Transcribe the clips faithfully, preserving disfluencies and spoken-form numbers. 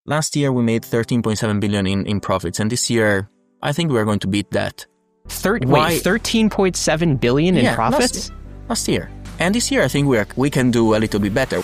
Last year, we made thirteen point seven billion dollars in, in profits. And this year, I think we are going to beat that. Thir- wait, thirteen point seven billion dollars in yeah, profits? Last, last year. And this year, I think we are, we can do a little bit better.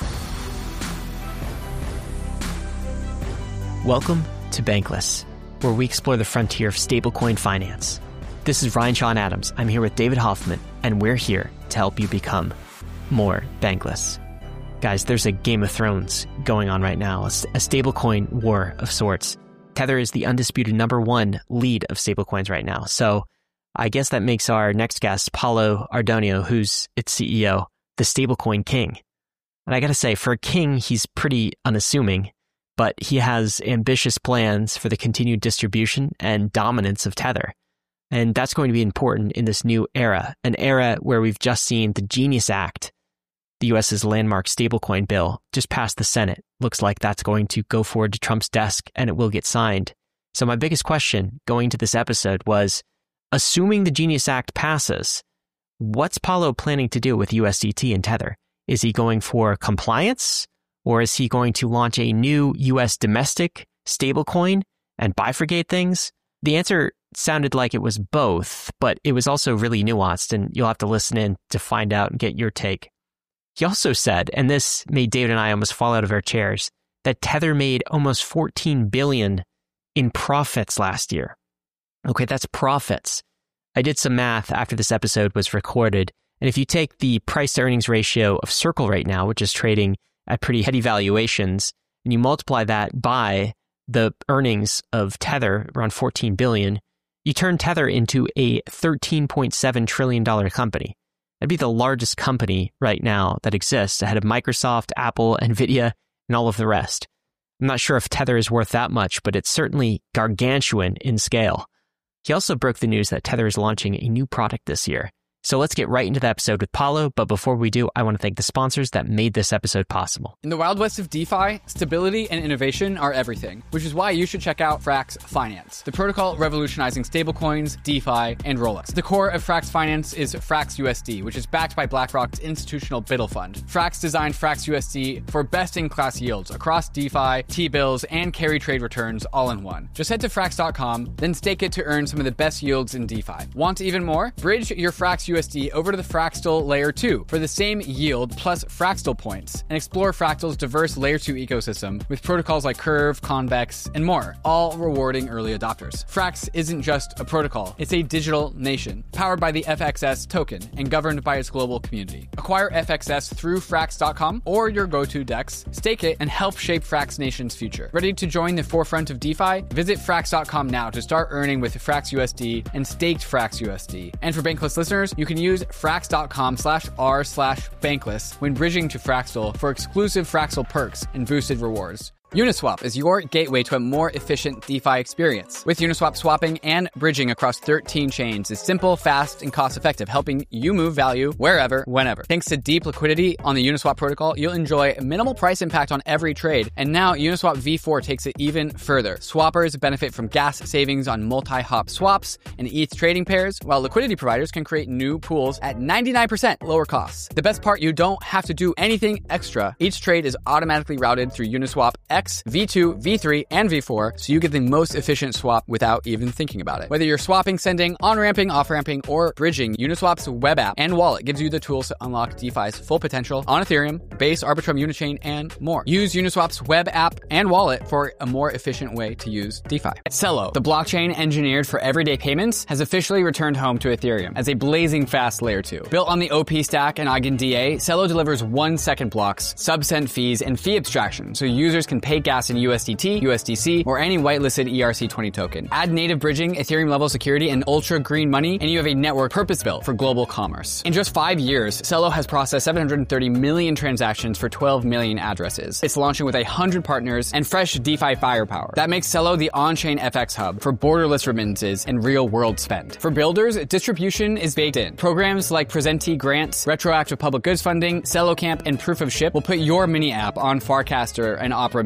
Welcome to Bankless, where we explore the frontier of stablecoin finance. This is Ryan Sean Adams. I'm here with David Hoffman, and we're here to help you become more bankless. Guys, there's a Game of Thrones going on right now, a, a stablecoin war of sorts. Tether is the undisputed number one lead of stablecoins right now. So I guess that makes our next guest, Paulo Ardonio, who's its C E O, the stablecoin king. And I got to say, for a king, he's pretty unassuming, but he has ambitious plans for the continued distribution and dominance of Tether. And that's going to be important in this new era, an era where we've just seen the Genius Act, the U S's landmark stablecoin bill, just passed the Senate. Looks like that's going to go forward to Trump's desk and it will get signed. So my biggest question going to this episode was, assuming the Genius Act passes, what's Paulo planning to do with U S D T and Tether? Is he going for compliance, or is he going to launch a new U S domestic stablecoin and bifurcate things? The answer sounded like it was both, but it was also really nuanced, and you'll have to listen in to find out and get your take. He also said, and this made David and I almost fall out of our chairs, that Tether made almost fourteen billion dollars in profits last year. Okay, that's profits. I did some math after this episode was recorded, and if you take the price-to-earnings ratio of Circle right now, which is trading at pretty heady valuations, and you multiply that by the earnings of Tether, around fourteen billion dollars, you turn Tether into a thirteen point seven trillion dollars company. That'd be the largest company right now that exists, ahead of Microsoft, Apple, Nvidia, and all of the rest. I'm not sure if Tether is worth that much, but it's certainly gargantuan in scale. He also broke the news that Tether is launching a new product this year. So let's get right into the episode with Paulo, but before we do, I want to thank the sponsors that made this episode possible. In the Wild West of DeFi, stability and innovation are everything, which is why you should check out Frax Finance, the protocol revolutionizing stablecoins, DeFi, and rollups. The core of Frax Finance is Frax U S D, which is backed by BlackRock's institutional BUIDL fund. Frax designed Frax U S D for best-in-class yields across DeFi, T-bills, and carry trade returns all in one. Just head to frax dot com, then stake it to earn some of the best yields in DeFi. Want even more? Bridge your Frax U S D over to the Fraxtal Layer two for the same yield plus Fraxtal points, and explore Fractal's diverse Layer two ecosystem with protocols like Curve, Convex, and more, all rewarding early adopters. Frax isn't just a protocol, it's a digital nation, powered by the F X S token and governed by its global community. Acquire F X S through frax dot com or your go-to DEX, stake it, and help shape Frax Nation's future. Ready to join the forefront of DeFi? Visit frax dot com now to start earning with Frax U S D and staked Frax U S D. And for Bankless listeners, you can use frax dot com slash r slash bankless when bridging to Fraxtal for exclusive Fraxtal perks and boosted rewards. Uniswap is your gateway to a more efficient DeFi experience. With Uniswap, swapping and bridging across thirteen chains is simple, fast, and cost-effective, helping you move value wherever, whenever. Thanks to deep liquidity on the Uniswap protocol, you'll enjoy minimal price impact on every trade. And now Uniswap V four takes it even further. Swappers benefit from gas savings on multi-hop swaps and E T H trading pairs, while liquidity providers can create new pools at ninety-nine percent lower costs. The best part, you don't have to do anything extra. Each trade is automatically routed through Uniswap X, V two, V three, and V four, so you get the most efficient swap without even thinking about it. Whether you're swapping, sending, on-ramping, off-ramping, or bridging, Uniswap's web app and wallet gives you the tools to unlock DeFi's full potential on Ethereum, Base, Arbitrum, Unichain, and more. Use Uniswap's web app and wallet for a more efficient way to use DeFi. Celo, the blockchain engineered for everyday payments, has officially returned home to Ethereum as a blazing fast layer two. Built on the O P stack and EigenDA, Celo delivers one-second blocks, sub-cent fees, and fee abstraction, so users can pay gas in U S D T, U S D C, or any whitelisted E R C twenty token. Add native bridging, Ethereum-level security, and ultra-green money, and you have a network purpose-built for global commerce. In just five years, Celo has processed seven hundred thirty million transactions for twelve million addresses. It's launching with one hundred partners and fresh DeFi firepower. That makes Celo the on-chain F X hub for borderless remittances and real-world spend. For builders, distribution is baked in. Programs like Presenti grants, retroactive public goods funding, Celo Camp, and Proof of Ship will put your mini app on Farcaster and Opera Mini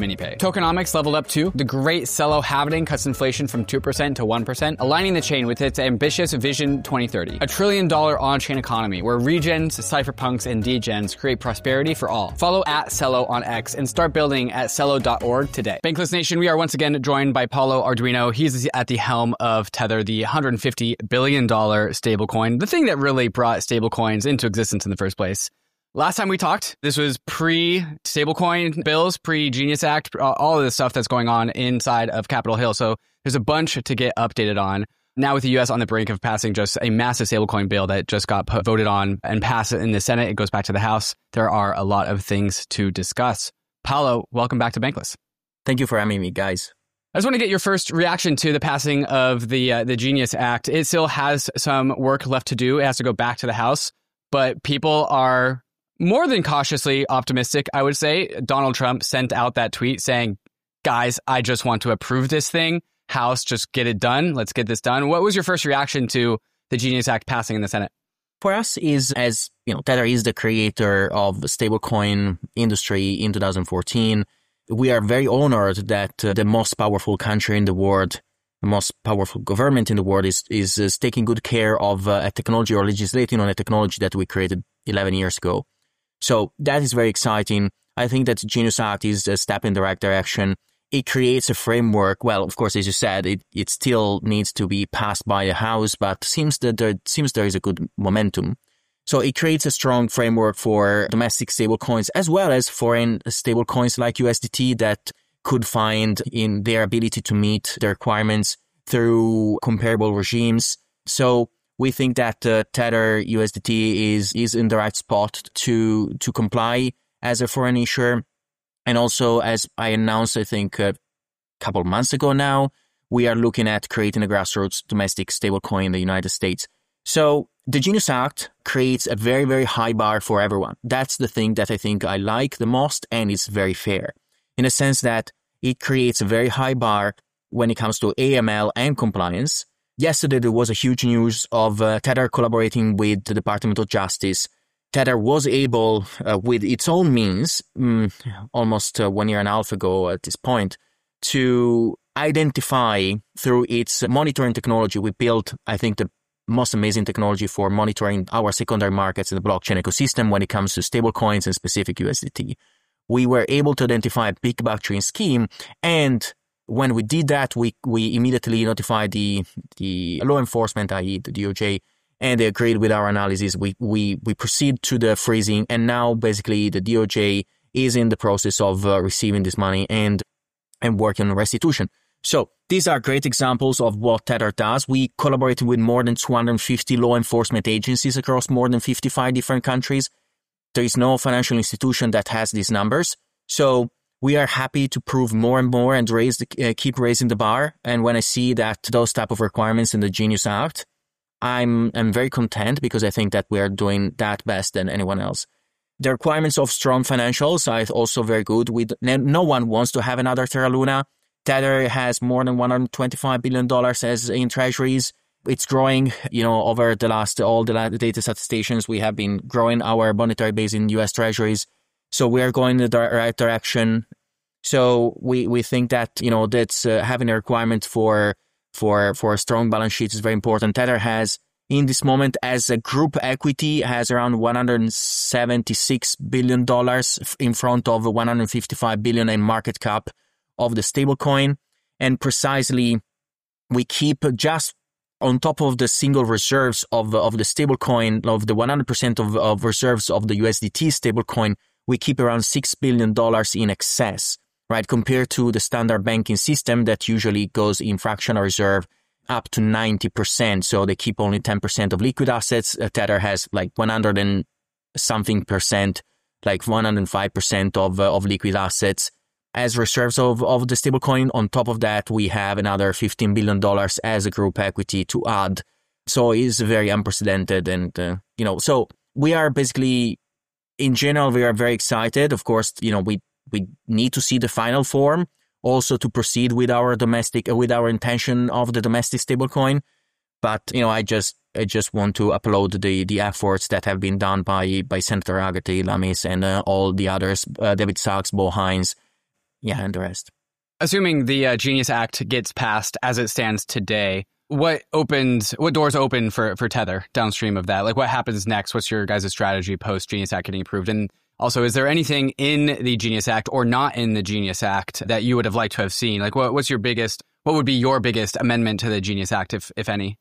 MiniPay. Tokenomics leveled up too. The great Celo halving cuts inflation from two percent to one percent, aligning the chain with its ambitious Vision twenty thirty. A trillion dollar on-chain economy where regens, cypherpunks, and degens create prosperity for all. Follow at Celo on X and start building at celo dot org today. Bankless Nation, we are once again joined by Paulo Arduino. He's at the helm of Tether, the one hundred fifty billion dollars stablecoin, the thing that really brought stablecoins into existence in the first place. Last time we talked, this was pre-stablecoin bills, pre-Genius Act, all of the stuff that's going on inside of Capitol Hill. So there's a bunch to get updated on. Now with the U S on the brink of passing just a massive stablecoin bill that just got put, voted on and passed in the Senate, it goes back to the House. There are a lot of things to discuss. Paulo, welcome back to Bankless. Thank you for having me, guys. I just want to get your first reaction to the passing of the uh, the Genius Act. It still has some work left to do. It has to go back to the House, but people are more than cautiously optimistic, I would say. Donald Trump sent out that tweet saying, guys, I just want to approve this thing. House, just get it done. Let's get this done. What was your first reaction to the Genius Act passing in the Senate? For us, is as you know, Tether is the creator of the stablecoin industry in two thousand fourteen. We are very honored that uh, the most powerful country in the world, the most powerful government in the world is is, is taking good care of uh, a technology or legislating on a technology that we created eleven years ago. So that is very exciting. I think that the Genius Act is a step in the right direction. It creates a framework. Well, of course, as you said, it, it still needs to be passed by the House, but seems that there seems there is a good momentum. So it creates a strong framework for domestic stablecoins as well as foreign stablecoins like U S D T that could find in their ability to meet the requirements through comparable regimes. So we think that uh, Tether U S D T is is in the right spot to to comply as a foreign issuer. And also, as I announced, I think a couple of months ago now, we are looking at creating a grassroots domestic stablecoin in the United States. So the Genius Act creates a very, very high bar for everyone. That's the thing that I think I like the most, and it's very fair in a sense that it creates a very high bar when it comes to A M L and compliance. Yesterday, there was a huge news of uh, Tether collaborating with the Department of Justice. Tether was able, uh, with its own means, um, almost uh, one year and a half ago at this point, to identify through its monitoring technology. We built, I think, the most amazing technology for monitoring our secondary markets in the blockchain ecosystem when it comes to stablecoins and specific U S D T. We were able to identify a big blockchain scheme, and when we did that, we we immediately notified the the law enforcement, that is the D O J, and they agreed with our analysis. We we we proceed to the freezing, and now basically the D O J is in the process of uh, receiving this money and and working on restitution. So these are great examples of what Tether does. We collaborated with more than two hundred fifty law enforcement agencies across more than fifty-five different countries. There is no financial institution that has these numbers. So we are happy to prove more and more and raise the, uh, keep raising the bar. And when I see that those type of requirements in the Genius Act, I'm I'm very content because I think that we are doing that best than anyone else. The requirements of strong financials are also very good. We, no one wants to have another Terra Luna. Tether has more than one hundred twenty-five billion dollars as in treasuries. It's growing, you know, over the last, all the data statistics, we have been growing our monetary base in U S treasuries. So we are going in the right direction. So we, we think that, you know, that's uh, having a requirement for, for, for a strong balance sheet is very important. Tether has, in this moment, as a group equity, has around one hundred seventy-six billion dollars in front of one hundred fifty-five billion dollars in market cap of the stablecoin. And precisely, we keep just on top of the single reserves of, of the stablecoin, of the one hundred percent of, of reserves of the U S D T stablecoin, we keep around six billion dollars in excess, right? Compared to the standard banking system that usually goes in fractional reserve up to ninety percent. So they keep only ten percent of liquid assets. Tether has like one hundred and something percent, like one hundred five percent of, uh, of liquid assets as reserves of, of the stablecoin. On top of that, we have another fifteen billion dollars as a group equity to add. So it's very unprecedented. And, uh, you know, so we are basically, in general, we are very excited. Of course, you know, we, we need to see the final form also to proceed with our domestic, with our intention of the domestic stablecoin. But, you know, I just, I just want to applaud the, the efforts that have been done by, by Senator Agate Lamis and uh, all the others, uh, David Sachs, Bo Hines, yeah, and the rest. Assuming the uh, Genius Act gets passed as it stands today, what opens, what doors open for, for Tether downstream of that? Like, what happens next? What's your guys' strategy post Genius Act getting approved? And also, is there anything in the Genius Act or not in the Genius Act that you would have liked to have seen? Like, what, what's your biggest, what would be your biggest amendment to the Genius Act, if if any?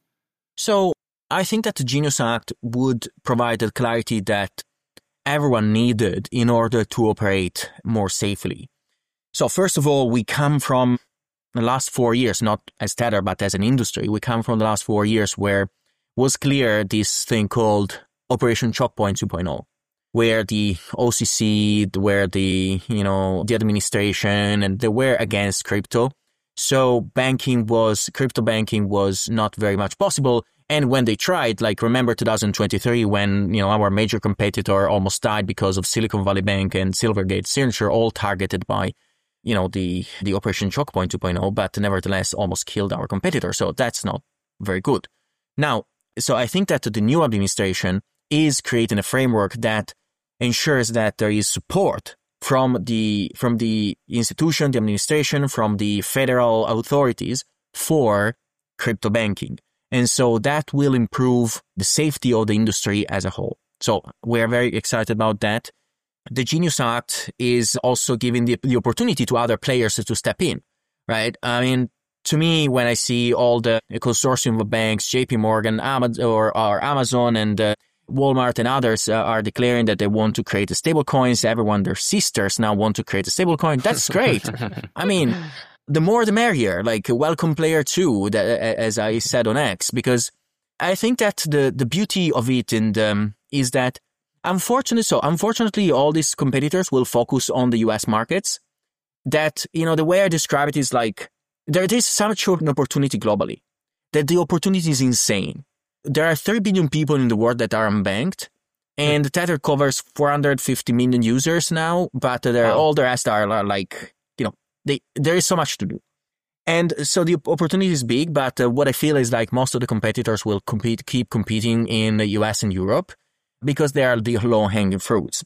So I think that the Genius Act would provide the clarity that everyone needed in order to operate more safely. So first of all, we come from the last four years, not as Tether, but as an industry, we come from the last four years where it was clear this thing called Operation Choke Point two point oh, where the O C C, where the, you know, the administration, and they were against crypto. So banking was, crypto banking was not very much possible. And when they tried, like remember two thousand twenty-three, when, you know, our major competitor almost died because of Silicon Valley Bank and Silvergate Signature, all targeted by, you know, the, the Operation Choke Point two point oh, but nevertheless almost killed our competitor. So that's not very good. Now, so I think that the new administration is creating a framework that ensures that there is support from the, from the institution, the administration, from the federal authorities for crypto banking. And so that will improve the safety of the industry as a whole. So we're very excited about that. The Genius Act is also giving the, the opportunity to other players to step in, right? I mean, to me, when I see all the consortium of banks, J P Morgan, Amazon, or, or Amazon and uh, Walmart and others uh, are declaring that they want to create a stablecoins, everyone, their sisters now want to create a stablecoin. That's great. I mean, the more the merrier, like welcome player two, that, as I said on X, because I think that the, the beauty of it and, um, is that unfortunately, so unfortunately, all these competitors will focus on the U S markets. That, you know, the way I describe it is like there is such an opportunity globally that the opportunity is insane. There are three billion people in the world that are unbanked, and Tether covers four hundred fifty million users now, but wow. all the rest are, are like, you know, they, there is so much to do. And so the opportunity is big, but uh, what I feel is like most of the competitors will compete, keep competing in the U S and Europe because they are the low-hanging fruits.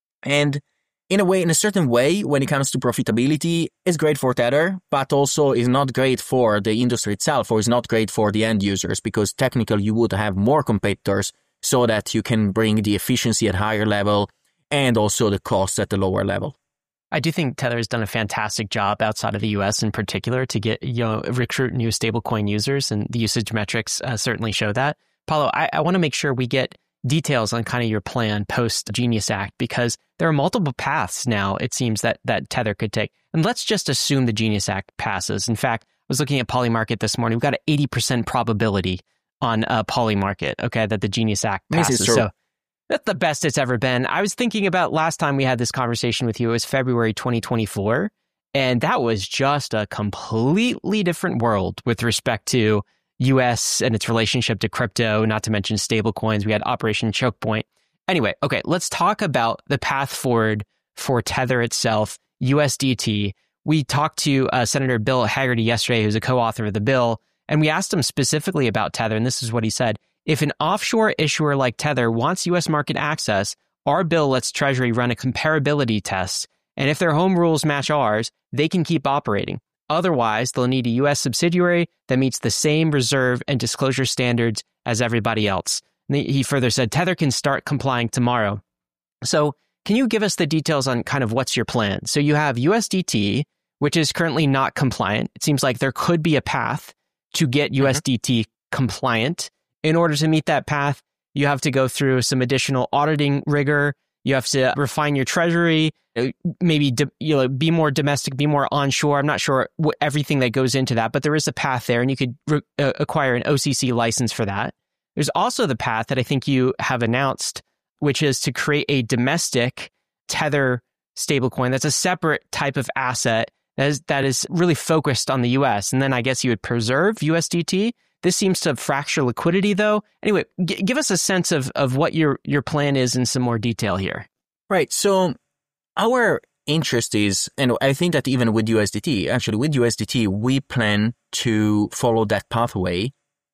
And in a way, in a certain way, when it comes to profitability, it's great for Tether, but also is not great for the industry itself, or is not great for the end users, because technically you would have more competitors so that you can bring the efficiency at higher level and also the costs at the lower level. I do think Tether has done a fantastic job outside of the U S in particular to get, you know, recruit new stablecoin users, and the usage metrics uh, certainly show that. Paulo, I, I want to make sure we get details on kind of your plan post Genius Act, because there are multiple paths now, it seems, that that Tether could take. And let's just assume the Genius Act passes. In fact, I was looking at Polymarket this morning. We've got an eighty percent probability on uh, Polymarket, okay, that the Genius Act passes. So that's the best it's ever been. I was thinking about last time we had this conversation with you, it was February twenty twenty-four, and that was just a completely different world with respect to U S and its relationship to crypto, not to mention stablecoins. We had Operation Choke Point. Anyway, okay, let's talk about the path forward for Tether itself, U S D T. We talked to uh, Senator Bill Hagerty yesterday, who's a co-author of the bill, and we asked him specifically about Tether, and this is what he said. If an offshore issuer like Tether wants U S market access, our bill lets Treasury run a comparability test, and if their home rules match ours, they can keep operating. Otherwise, they'll need a U S subsidiary that meets the same reserve and disclosure standards as everybody else. And he further said, Tether can start complying tomorrow. So can you give us the details on kind of what's your plan? So you have U S D T, which is currently not compliant. It seems like there could be a path to get mm-hmm. U S D T compliant. In order to meet that path, you have to go through some additional auditing rigor. You have to refine your treasury, maybe de- you know, be more domestic, be more onshore. I'm not sure what, everything that goes into that, but there is a path there, and you could re- uh, acquire an O C C license for that. There's also the path that I think you have announced, which is to create a domestic Tether stablecoin that's a separate type of asset that is, that is really focused on the U S. And then I guess you would preserve U S D T. This seems to fracture liquidity, though. Anyway, g- give us a sense of, of what your, your plan is in some more detail here. Right. So our interest is, and I think that even with U S D T, actually with U S D T, we plan to follow that pathway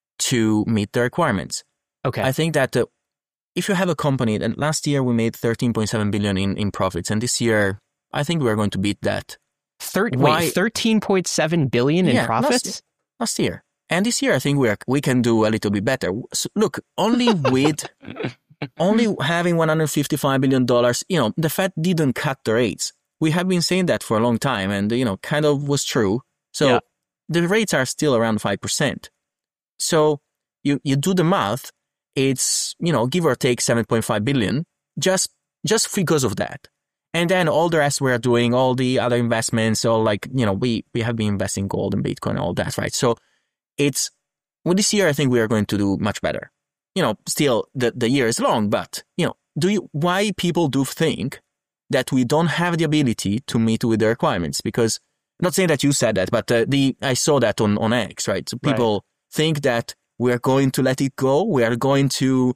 to meet the requirements. Okay. I think that uh, if you have a company, and last year we made thirteen point seven billion in, in profits, and this year I think we're going to beat that. Thir- wait, thirteen point seven billion in yeah, profits? Last, last year. And this year, I think we are, we can do a little bit better. So look, only with only having one hundred fifty-five billion dollars, you know, the Fed didn't cut the rates. We have been saying that for a long time, and, you know, kind of was true. So yeah. The rates are still around five percent. So you, you do the math, it's, you know, give or take seven point five billion, just, just because of that. And then all the rest we are doing, all the other investments, all like, you know, we, we have been investing gold and Bitcoin and all that, right? So it's, well, this year, I think we are going to do much better. You know, still the, the year is long, but, you know, do you, why people do think that we don't have the ability to meet with the requirements? Because, I'm not saying that you said that, but uh, the, I saw that on, on X, right? So people right. think that we are going to let it go. We are going to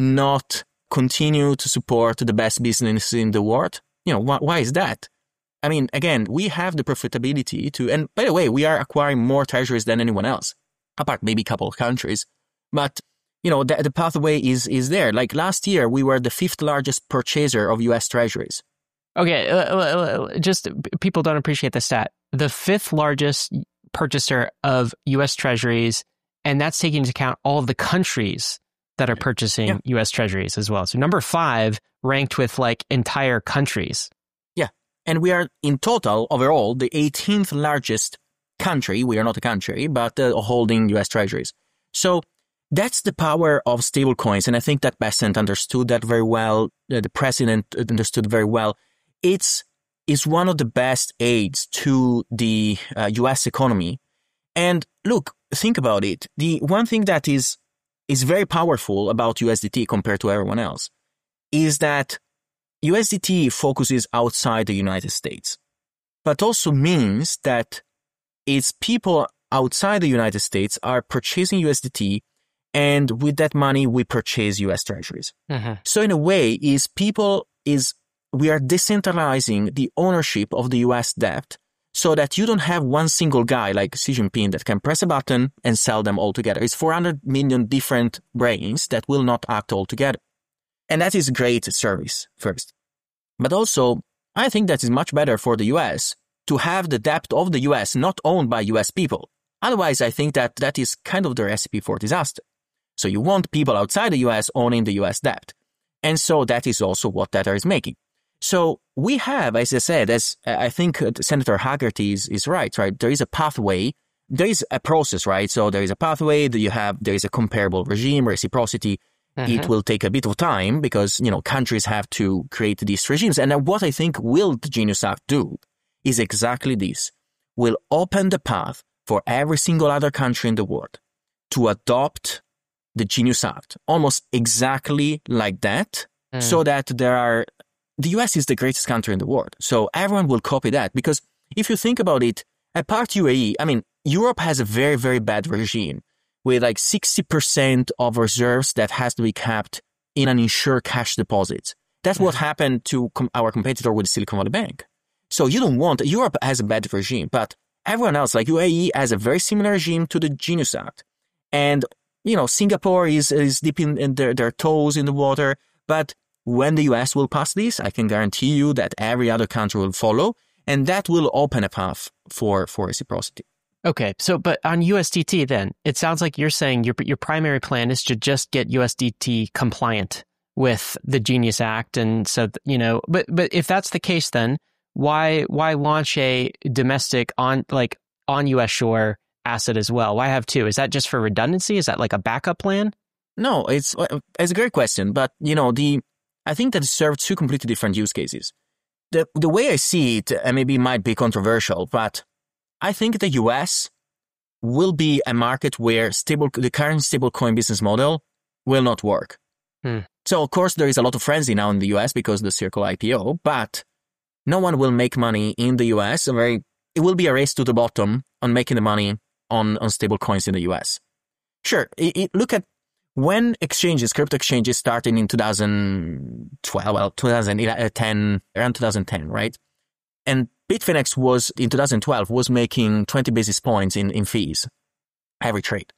not continue to support the best business in the world. You know, wh- why is that? I mean, again, we have the profitability to, and by the way, we are acquiring more treasuries than anyone else, apart maybe a couple of countries. But, you know, the, the pathway is, is there. Like last year, we were the fifth largest purchaser of U S treasuries. Okay, uh, just people don't appreciate the stat. The fifth largest purchaser of U S treasuries, and that's taking into account all of the countries that are purchasing yeah. U S treasuries as well. So number five ranked with like entire countries. Yeah. And we are in total, overall, the eighteenth largest country. We are not a country, but uh, holding U S treasuries. So that's the power of stablecoins. And I think that Bessent understood that very well. Uh, the president understood very well. It's, it's one of the best aids to the uh, U S economy. And look, think about it. The one thing that is, is very powerful about U S D T compared to everyone else is that U S D T focuses outside the United States, but also means that it's people outside the United States are purchasing U S D T, and with that money, we purchase U S treasuries. Mm-hmm. So in a way, is people is we are decentralizing the ownership of the U S debt so that you don't have one single guy like Xi Jinping that can press a button and sell them all together. It's four hundred million different brains that will not act all together. And that is a great service, first. But also, I think that is much better for the U S to have the debt of the U S not owned by U S people. Otherwise, I think that that is kind of the recipe for disaster. So you want people outside the U S owning the U S debt. And so that is also what Tether is making. So we have, as I said, as I think Senator Hagerty is, is right, right? There is a pathway. There is a process, right? So there is a pathway that you have, there is a comparable regime, reciprocity. Mm-hmm. It will take a bit of time because, you know, countries have to create these regimes. And what I think will the Genius Act do is exactly this. Will open the path for every single other country in the world to adopt the Genius Act, almost exactly like that, mm. so that there are, the U S is the greatest country in the world. So everyone will copy that because if you think about it, apart U A E, I mean, Europe has a very, very bad regime with like sixty percent of reserves that has to be kept in an insured cash deposits. That's mm. what happened to com- our competitor with Silicon Valley Bank. So you don't want, Europe has a bad regime, but everyone else, like U A E, has a very similar regime to the Genius Act. And, you know, Singapore is, is dipping in their, their toes in the water. But when the U S will pass this, I can guarantee you that every other country will follow. And that will open a path for, for reciprocity. Okay. So, but on U S D T then, it sounds like you're saying your, your primary plan is to just get U S D T compliant with the Genius Act. And so, you know, but, but if that's the case, then why, why launch a domestic on like on U S shore asset as well? Why have two? Is that just for redundancy? Is that like a backup plan? No, it's, it's a great question. But, you know, the, I think that it serves two completely different use cases. The, the way I see it, and maybe it might be controversial, but I think the U S will be a market where stable, the current stablecoin business model will not work. Hmm. So, of course, there is a lot of frenzy now in the U S because of the Circle I P O, but no one will make money in the U S. Very, it will be a race to the bottom on making the money on, on stablecoins in the U S. Sure, it, it, look at when exchanges, crypto exchanges started in two thousand twelve, well, twenty ten, around two thousand ten, right? And Bitfinex was, in two thousand twelve, was making twenty basis points in, in fees every trade.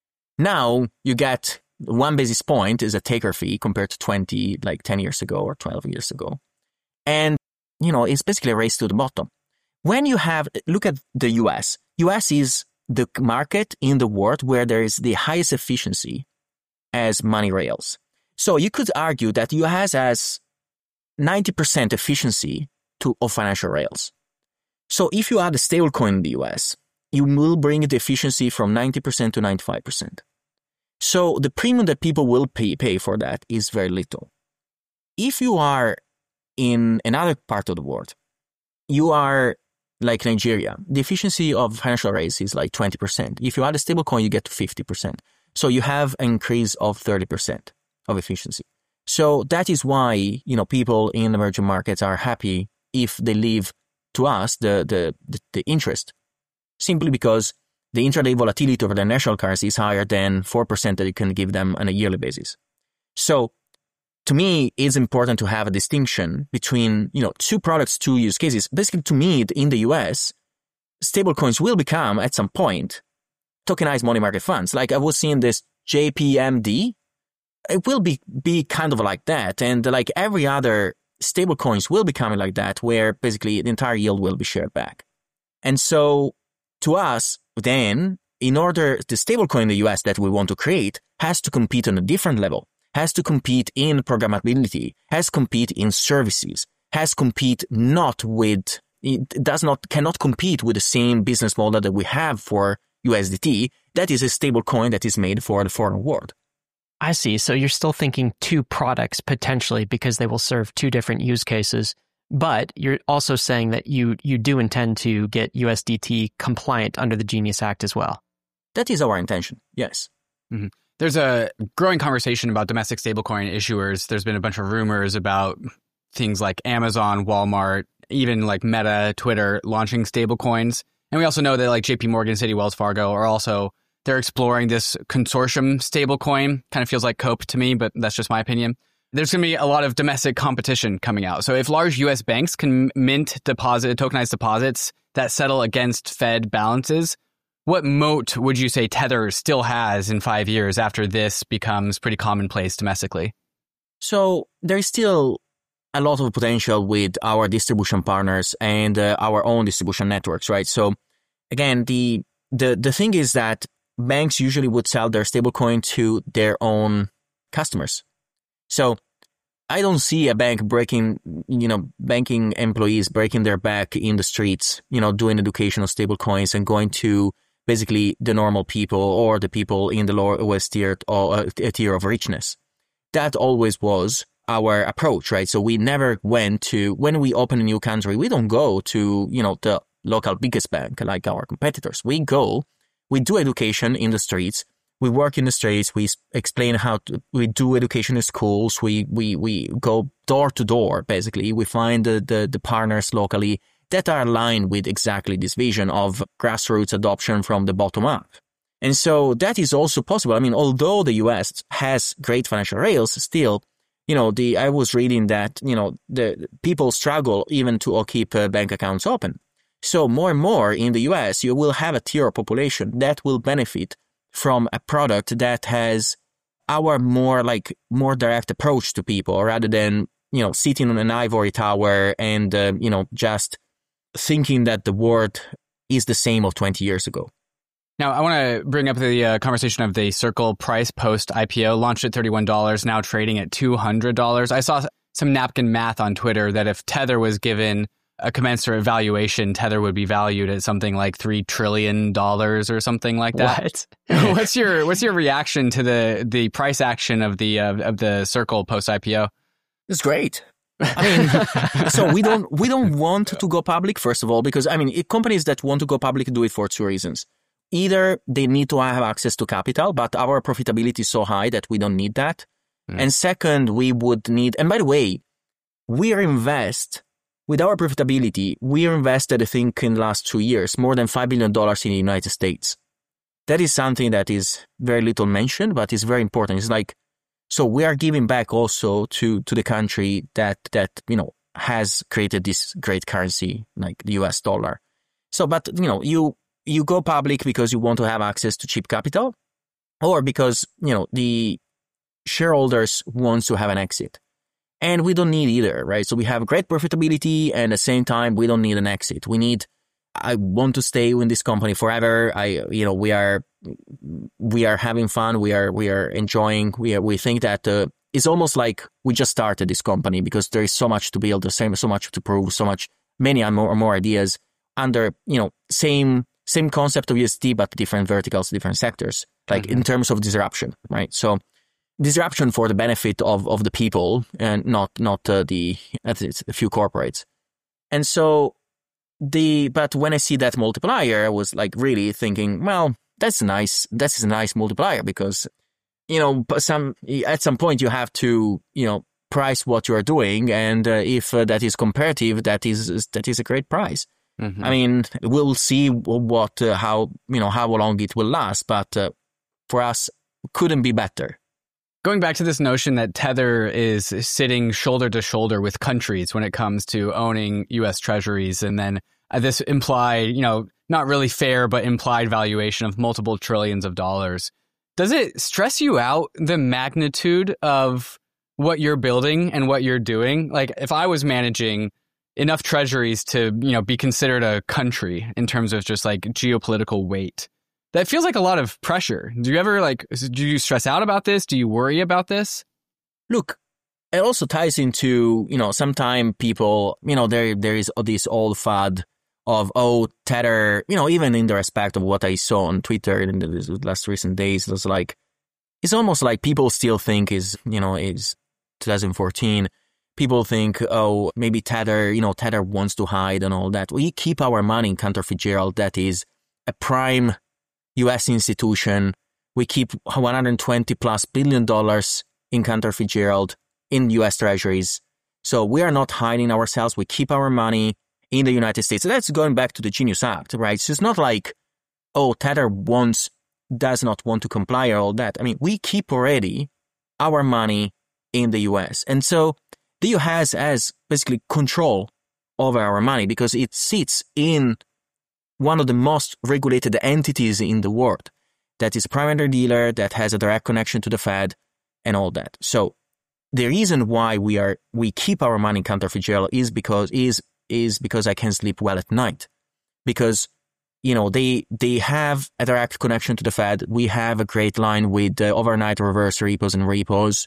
Now you get one basis point is a taker fee compared to twenty, like ten years ago or twelve years ago. And, you know, it's basically a race to the bottom. when you have, look at the U S. U S is the market in the world where there is the highest efficiency as money rails. So you could argue that U S has ninety percent efficiency to, of financial rails. So if you add a stablecoin in the U S, you will bring the efficiency from ninety percent to ninety-five percent. So the premium that people will pay, pay for that is very little. If you are in another part of the world, you are like Nigeria, the efficiency of financial rails is like twenty percent. If you add a stablecoin, you get to fifty percent. So you have an increase of thirty percent of efficiency. So that is why, you know, people in emerging markets are happy if they leave to us the, the, the, the interest, simply because the intraday volatility of their national currency is higher than four percent that you can give them on a yearly basis. So to me, it's important to have a distinction between, you know, two products, two use cases. Basically, to me, in the U S, stablecoins will become, at some point, tokenized money market funds. Like I was seeing this J P M D, it will be, be kind of like that. And like every other stablecoins will become like that, where basically the entire yield will be shared back. And so to us, then, in order, the stablecoin in the U S that we want to create has to compete on a different level, has to compete in programmability, has to compete in services, has to compete not with, it does not, cannot compete with the same business model that we have for U S D T. That is a stablecoin that is made for the foreign world. I see. So you're still thinking two products potentially because they will serve two different use cases. But you're also saying that you you do intend to get U S D T compliant under the Genius Act as well. That is our intention, yes. Mm-hmm. There's a growing conversation about domestic stablecoin issuers. There's been a bunch of rumors about things like Amazon, Walmart, even like Meta, Twitter launching stablecoins. And we also know that like J P Morgan, Citi, Wells Fargo are also, they're exploring this consortium stablecoin. Kind of feels like COPE to me, but that's just my opinion. There's going to be a lot of domestic competition coming out. So if large U S banks can mint deposit, tokenized deposits that settle against Fed balances, what moat would you say Tether still has in five years after this becomes pretty commonplace domestically? So there is still a lot of potential with our distribution partners and uh, our own distribution networks, right? So again, the the the thing is that banks usually would sell their stablecoin to their own customers. So I don't see a bank breaking, you know, banking employees breaking their back in the streets, you know, doing educational stablecoins and going to basically the normal people or the people in the lowest tier, or uh, tier of richness. That always was our approach, right? So we never went to, when we open a new country, we don't go to, you know, the local biggest bank like our competitors. We go, we do education in the streets. We work in the streets. We explain how to, we do education in schools. We, we, we go door to door, basically. We find the, the, the partners locally that are aligned with exactly this vision of grassroots adoption from the bottom up. And so that is also possible. I mean, although the U S has great financial rails, still, you know, the, I was reading that, you know, the people struggle even to keep uh, bank accounts open. So more and more in the U S, you will have a tier of population that will benefit from a product that has our more like more direct approach to people rather than, you know, sitting on an ivory tower and, uh, you know, just thinking that the world is the same of twenty years ago. Now, I want to bring up the uh, conversation of the Circle price post I P O, launched at thirty-one dollars, now trading at two hundred dollars. I saw some napkin math on Twitter that if Tether was given a commensurate valuation, Tether would be valued at something like three trillion dollars or something like that. What? what's your what's your reaction to the the price action of the uh, of the Circle post I P O? It's great. I mean, so we don't we don't want to go public, first of all, because I mean, it, companies that want to go public do it for two reasons. Either they need to have access to capital, but our profitability is so high that we don't need that. Mm. And second, we would need, and by the way, we invest, with our profitability, we invested, I think, in the last two years, more than five billion dollars in the United States. That is something that is very little mentioned, but is very important. It's like, so we are giving back also to, to the country that, that, you know, has created this great currency, like the U S dollar. So, but, you know, you, you go public because you want to have access to cheap capital, or because, you know, the shareholders want to have an exit. And we don't need either, right? So we have great profitability, and at the same time, we don't need an exit. We need, I want to stay in this company forever. I, you know, we are, we are having fun. We are, we are enjoying. We are, we think that uh, it's almost like we just started this company because there is so much to build, the same, so much to prove, so much, many more, more ideas under, you know, same, same concept of U S D, but different verticals, different sectors, like mm-hmm. in terms of disruption, right? So, disruption for the benefit of, of the people and not not uh, the a few corporates. And so the but when I see that multiplier, I was like really thinking, well, that's nice. That is a nice multiplier because, you know, some at some point you have to, you know, price what you are doing, and uh, if uh, that is comparative, that is that is a great price. Mm-hmm. I mean, we'll see what uh, how you know how long it will last, but uh, for us, couldn't be better. Going back to this notion that Tether is sitting shoulder to shoulder with countries when it comes to owning U S treasuries, and then uh, this implied, you know, not really fair, but implied valuation of multiple trillions of dollars. Does it stress you out, the magnitude of what you're building and what you're doing? Like, if I was managing enough treasuries to, you know, be considered a country in terms of just like geopolitical weight, that feels like a lot of pressure. Do you ever like, do you stress out about this? Do you worry about this? Look, it also ties into, you know, sometimes people, you know, there there is this old fad of, oh, Tether, you know, even in the respect of what I saw on Twitter in the last recent days, it was like, it's almost like people still think is, you know, is twenty fourteen. People think, oh, maybe Tether, you know, Tether wants to hide and all that. We keep our money in Cantor Fitzgerald, that is a prime U S institution. We keep one hundred twenty plus billion dollars in Cantor Fitzgerald in U S treasuries. So we are not hiding ourselves. We keep our money in the United States. So that's going back to the Genius Act, right? So it's not like, oh, Tether wants, does not want to comply or all that. I mean, we keep already our money in the U S. And so the U S has, has basically control over our money because it sits in one of the most regulated entities in the world. That is a primary dealer that has a direct connection to the Fed and all that. So the reason why we are we keep our money in Cantor Fitzgerald is because is is because I can sleep well at night. Because, you know, they they have a direct connection to the Fed. We have a great line with uh, overnight reverse repos and repos.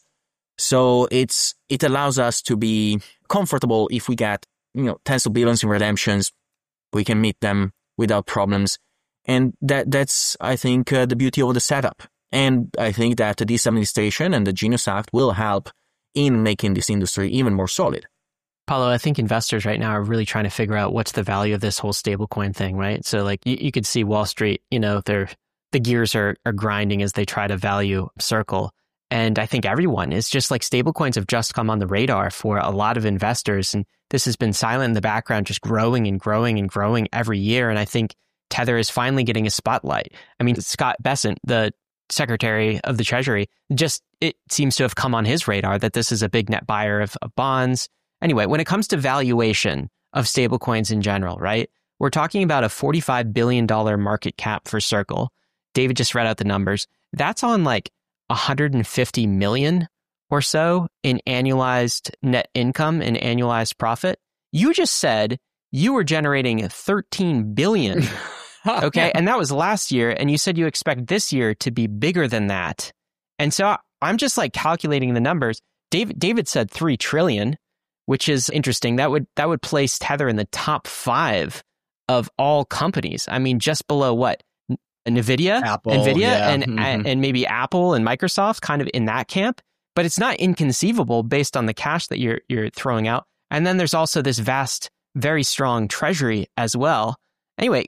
So it's it allows us to be comfortable if we get, you know, tens of billions in redemptions. We can meet them without problems. And that that's, I think, uh, the beauty of the setup. And I think that this administration and the Genius Act will help in making this industry even more solid. Paolo, I think investors right now are really trying to figure out what's the value of this whole stablecoin thing, right? So like you, you could see Wall Street, you know, they're, the gears are, are grinding as they try to value Circle. And I think everyone is just like stablecoins have just come on the radar for a lot of investors. And this has been silent in the background, just growing and growing and growing every year. And I think Tether is finally getting a spotlight. I mean, Scott Bessent, the Secretary of the Treasury, just it seems to have come on his radar that this is a big net buyer of, of bonds. Anyway, when it comes to valuation of stablecoins in general, right? We're talking about a forty-five billion dollars market cap for Circle. David just read out the numbers. That's on like one hundred fifty million or so in annualized net income and annualized profit. You just said you were generating thirteen billion. Okay. And that was last year. And you said you expect this year to be bigger than that. And so I'm just like calculating the numbers. David, David said three trillion, which is interesting. That would, that would place Tether in the top five of all companies. I mean, just below what? NVIDIA, Apple, NVIDIA yeah. and, mm-hmm. and, and maybe Apple and Microsoft kind of in that camp. But it's not inconceivable based on the cash that you're, you're throwing out. And then there's also this vast, very strong treasury as well. Anyway,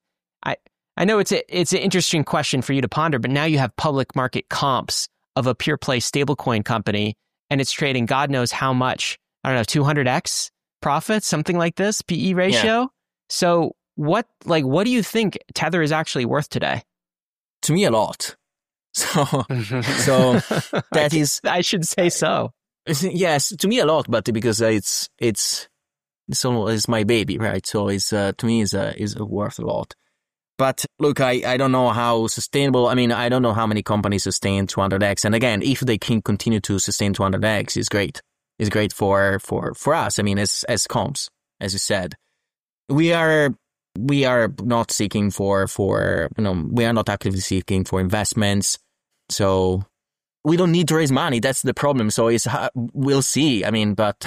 I I know it's a, it's an interesting question for you to ponder, but now you have public market comps of a pure play stablecoin company, and it's trading God knows how much, I don't know, two hundred x profits, something like this, P E ratio. Yeah. So what, like, what do you think Tether is actually worth today? To me, a lot. So, so that is, I should say so. Yes, to me a lot, but because it's, it's, it's almost, it's my baby, right? So it's, uh, to me, is uh, is worth a lot. But look, I, I don't know how sustainable, I mean, I don't know how many companies sustain two hundred x. And again, if they can continue to sustain two hundred x, it's great. is great for, for, for us. I mean, as, as comps, as you said, we are, we are not seeking for, for, you know, we are not actively seeking for investments. So we don't need to raise money. That's the problem. So it's, we'll see. I mean, but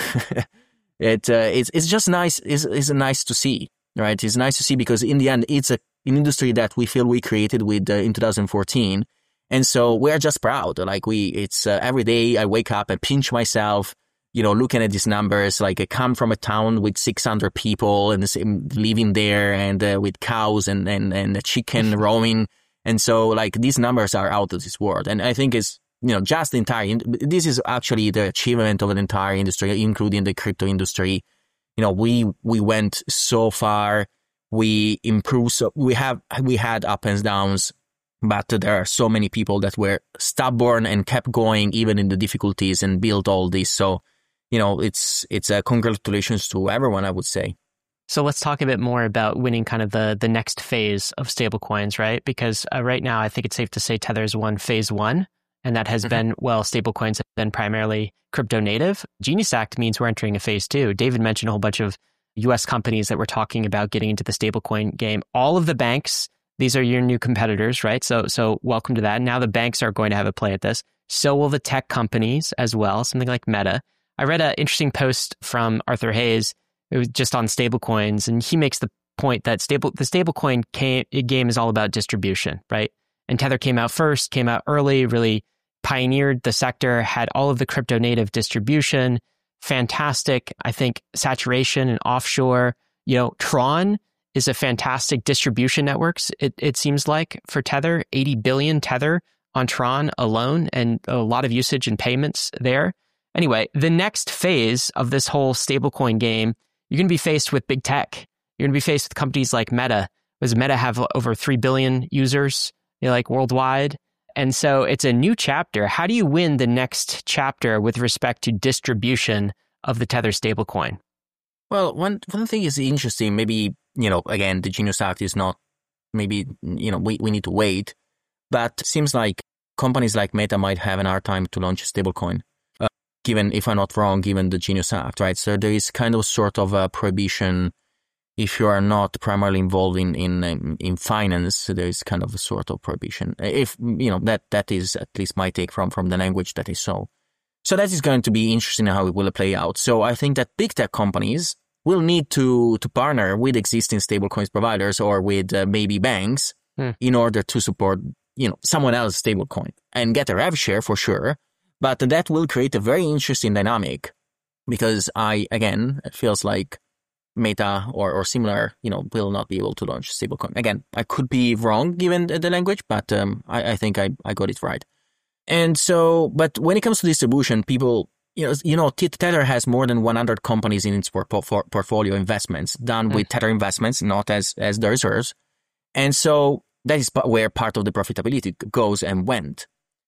it, uh, it's, it's just nice. It's, it's nice to see, right? It's nice to see because in the end, it's a, an industry that we feel we created with, uh, in two thousand fourteen. And so we're just proud. Like we, it's, uh, every day I wake up and pinch myself, you know, looking at these numbers. Like I come from a town with six hundred people and living there and, uh, with cows and, and, and a chicken roaming. And so like these numbers are out of this world. And I think it's, you know, just the entire, this is actually the achievement of an entire industry, including the crypto industry. You know, we, we went so far. We improved. So we have, we had ups and downs, but there are so many people that were stubborn and kept going even in the difficulties and built all this. So, you know, it's, it's a congratulations to everyone, I would say. So let's talk a bit more about winning kind of the, the next phase of stablecoins, right? Because uh, right now, I think it's safe to say Tether's won phase one, and that has mm-hmm. been, well, stablecoins have been primarily crypto native. Genius Act means we're entering a phase two. David mentioned a whole bunch of U S companies that were talking about getting into the stablecoin game. All of the banks, these are your new competitors, right? So, so welcome to that. Now the banks are going to have a play at this. So will the tech companies as well, something like Meta. I read an interesting post from Arthur Hayes. It was just on stablecoins, and he makes the point that stable the stablecoin game is all about distribution, right? And Tether came out first, came out early, really pioneered the sector, had all of the crypto native distribution, fantastic, I think, saturation and offshore. You know, Tron is a fantastic distribution networks, it, it seems like, for Tether, eighty billion Tether on Tron alone, and a lot of usage and payments there. Anyway, the next phase of this whole stablecoin game, you're going to be faced with big tech. You're going to be faced with companies like Meta. Does Meta have over three billion users, you know, like worldwide? And so it's a new chapter. How do you win the next chapter with respect to distribution of the Tether stablecoin? Well, one one thing is interesting. Maybe, you know, again, the Genius Act is not, maybe, you know, we, we need to wait. But it seems like companies like Meta might have an hard time to launch a stablecoin. Uh, given, if I'm not wrong, given the Genius Act, right? So there is kind of sort of a prohibition. If you are not primarily involved in, in, in finance, there is kind of a sort of prohibition. If, you know, that, that is at least my take from, from the language that I saw. So that is going to be interesting how it will play out. So I think that big tech companies will need to, to partner with existing stablecoins providers or with uh, maybe banks hmm. in order to support, you know, someone else's stablecoin and get a rev share for sure. But that will create a very interesting dynamic because I, again, it feels like Meta or, or similar, you know, will not be able to launch stablecoin. Again, I could be wrong given the language, but um, I, I think I, I got it right. And so, but when it comes to distribution, people, you know, you know, Tether has more than one hundred companies in its por- por- portfolio investments done with Tether investments, not as, as the reserves. And so that is where part of the profitability goes and went.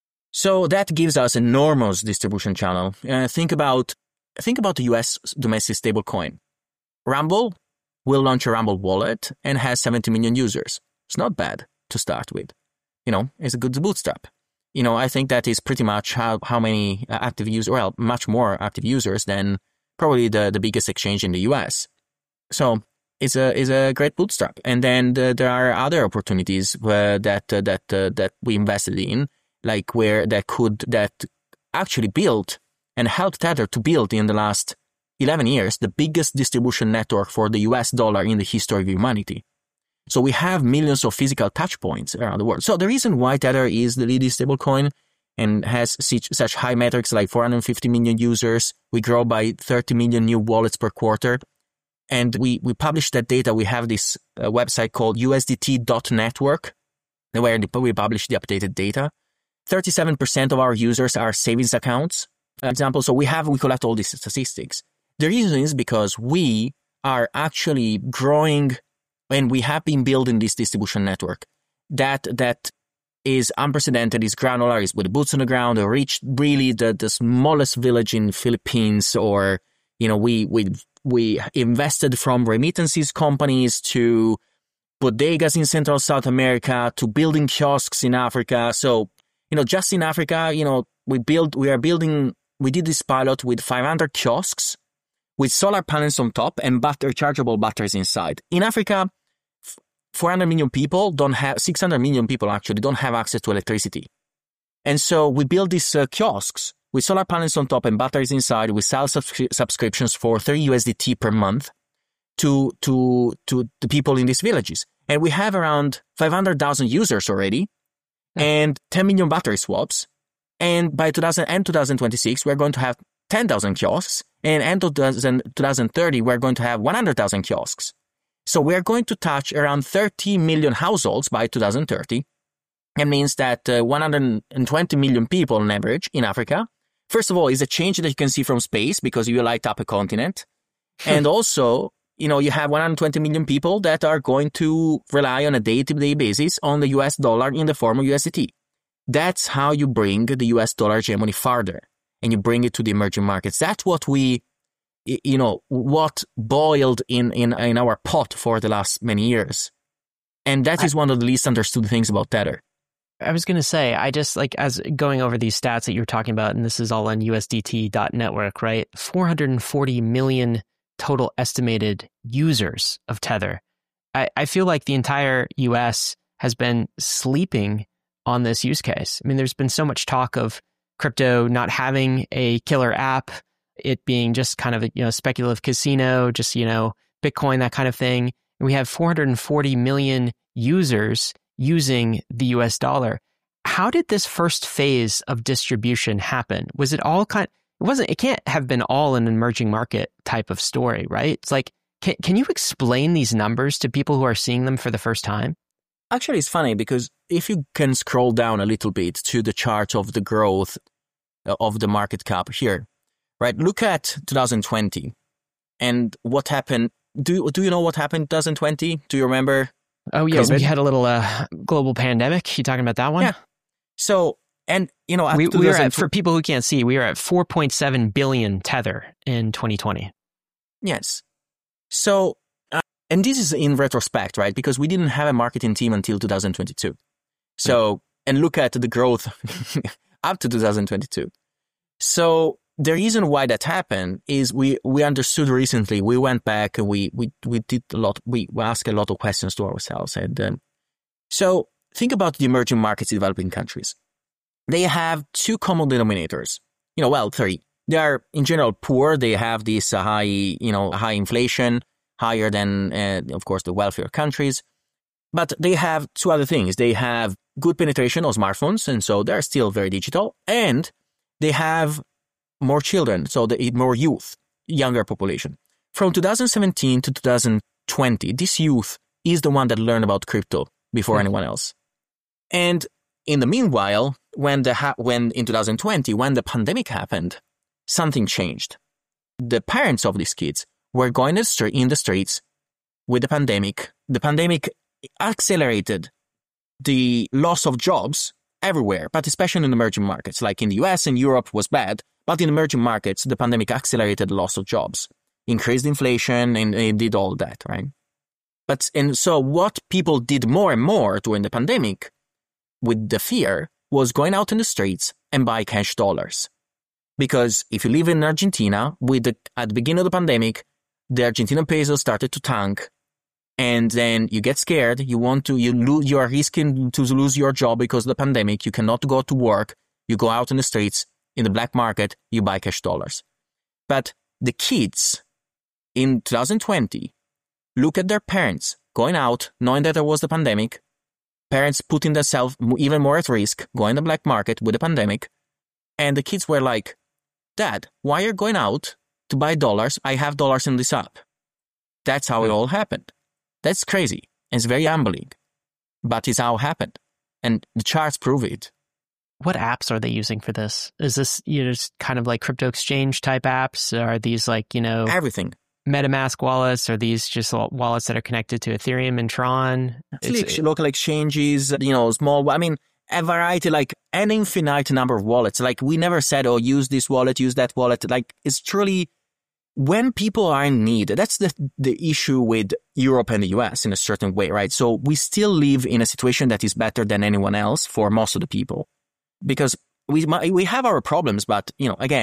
So that gives us an enormous distribution channel. Uh, think about, think about the U S domestic stablecoin. Rumble will launch a Rumble wallet and has seventy million users. It's not bad to start with. You know, it's a good bootstrap. You know, I think that is pretty much how, how many active users, well, much more active users than probably the, the biggest exchange in the U S. So it's a, it's a great bootstrap. And then the, there are other opportunities uh, that, uh, that, uh, that we invested in, like where that could, that actually built and helped Tether to build in the last eleven years, the biggest distribution network for the U S dollar in the history of humanity. So we have millions of physical touch points around the world. So the reason why Tether is the leading stablecoin and has such, such high metrics like four hundred fifty million users, we grow by thirty million new wallets per quarter. And we, we publish that data. We have this uh, website called U S D T dot network, where we publish the updated data. thirty-seven percent of our users are savings accounts, for example. So we have, we collect all these statistics. The reason is because we are actually growing and we have been building this distribution network that that is unprecedented, is granular, is with boots on the ground, or reached really the, the smallest village in Philippines, or, you know, we, we, we invested from remittances companies to bodegas in Central South America to building kiosks in Africa. So, you know, just in Africa, you know, we build, we are building we did this pilot with five hundred kiosks with solar panels on top and battery rechargeable batteries inside. In Africa, four hundred million people don't have, six hundred million people actually don't have access to electricity. And so we built these uh, kiosks with solar panels on top and batteries inside. We sell subscri- subscriptions for thirty U S D T per month to, to, to the people in these villages. And we have around five hundred thousand users already and ten million battery swaps. And by two thousand and twenty twenty-six, we're going to have ten thousand kiosks. And end of twenty thirty, we're going to have one hundred thousand kiosks. So we're going to touch around thirty million households by two thousand thirty. It means that uh, one hundred twenty million people on average in Africa. First of all, is a change that you can see from space because you light up a continent. And also, you know, you have one hundred twenty million people that are going to rely on a day-to-day basis on the U S dollar in the form of U S D T. That's how you bring the U S dollar hegemony farther and you bring it to the emerging markets. That's what we, you know, what boiled in, in, in our pot for the last many years. And that is one of the least understood things about Tether. I was going to say, I just like, as going over these stats that you were talking about, and this is all on U S D T dot network, right? four hundred forty million total estimated users of Tether. I, I feel like the entire U S has been sleeping on this use case. I mean, there's been so much talk of crypto not having a killer app, it being just kind of a, you know, speculative casino, just, you know, Bitcoin, that kind of thing. And we have four hundred forty million users using the U S dollar. How did this first phase of distribution happen? Was it all kind it wasn't it can't have been all an emerging market type of story, right? It's like, can, can you explain these numbers to people who are seeing them for the first time? Actually, it's funny because if you can scroll down a little bit to the chart of the growth of the market cap here, right? Look at two thousand twenty and what happened. Do, do you know what happened in twenty twenty? Do you remember? Oh, yeah. COVID? We had a little uh, global pandemic. You talking about that one? Yeah. So, and, you know, we, we were at, for people who can't see, we were at four point seven billion Tether in twenty twenty. Yes. So, uh, and this is in retrospect, right? Because we didn't have a marketing team until two thousand twenty-two. So, and look at the growth up to two thousand twenty-two. So the reason why that happened is we, we understood recently, we went back and we, we, we did a lot, we, we asked a lot of questions to ourselves. And um, so think about the emerging markets, developing countries. They have two common denominators, you know, well, three. They are in general poor. They have this uh, high, you know, high inflation, higher than, uh, of course, the wealthier countries. But they have two other things. They have good penetration of smartphones, and so they're still very digital. And they have more children, so they more youth, younger population. From two thousand seventeen to two thousand twenty, this youth is the one that learned about crypto before mm-hmm. anyone else. And in the meanwhile, when the ha- when in two thousand twenty, when the pandemic happened, something changed. The parents of these kids were going in the streets with the pandemic. The pandemic accelerated the loss of jobs everywhere, but especially in emerging markets, like in the U S and Europe was bad. But in emerging markets, the pandemic accelerated the loss of jobs, increased inflation, and it did all that, right? But, and so what people did more and more during the pandemic with the fear was going out in the streets and buy cash dollars. Because if you live in Argentina, with the, at the beginning of the pandemic, the Argentinian peso started to tank, and then you get scared, you want to, you lose, you are risking to lose your job because of the pandemic, you cannot go to work, you go out in the streets, in the black market, you buy cash dollars. But the kids in two thousand twenty look at their parents going out, knowing that there was the pandemic, parents putting themselves even more at risk, going to the black market with the pandemic, and the kids were like, Dad, why are you going out to buy dollars? I have dollars in this app. That's how it all happened. That's crazy. It's very humbling, but it's how it happened. And the charts prove it. What apps are they using for this? Is this, you know, just kind of like crypto exchange type apps? Are these like, you know, everything? MetaMask wallets? Are these just wallets that are connected to Ethereum and Tron? It's, local exchanges, you know, small, I mean, a variety, like an infinite number of wallets. Like we never said, oh, use this wallet, use that wallet. Like it's truly when people are in need. That's the the issue with Europe and the U S in a certain way, right? So we still live in a situation that is better than anyone else for most of the people. Because we we have our problems, but, you know, again,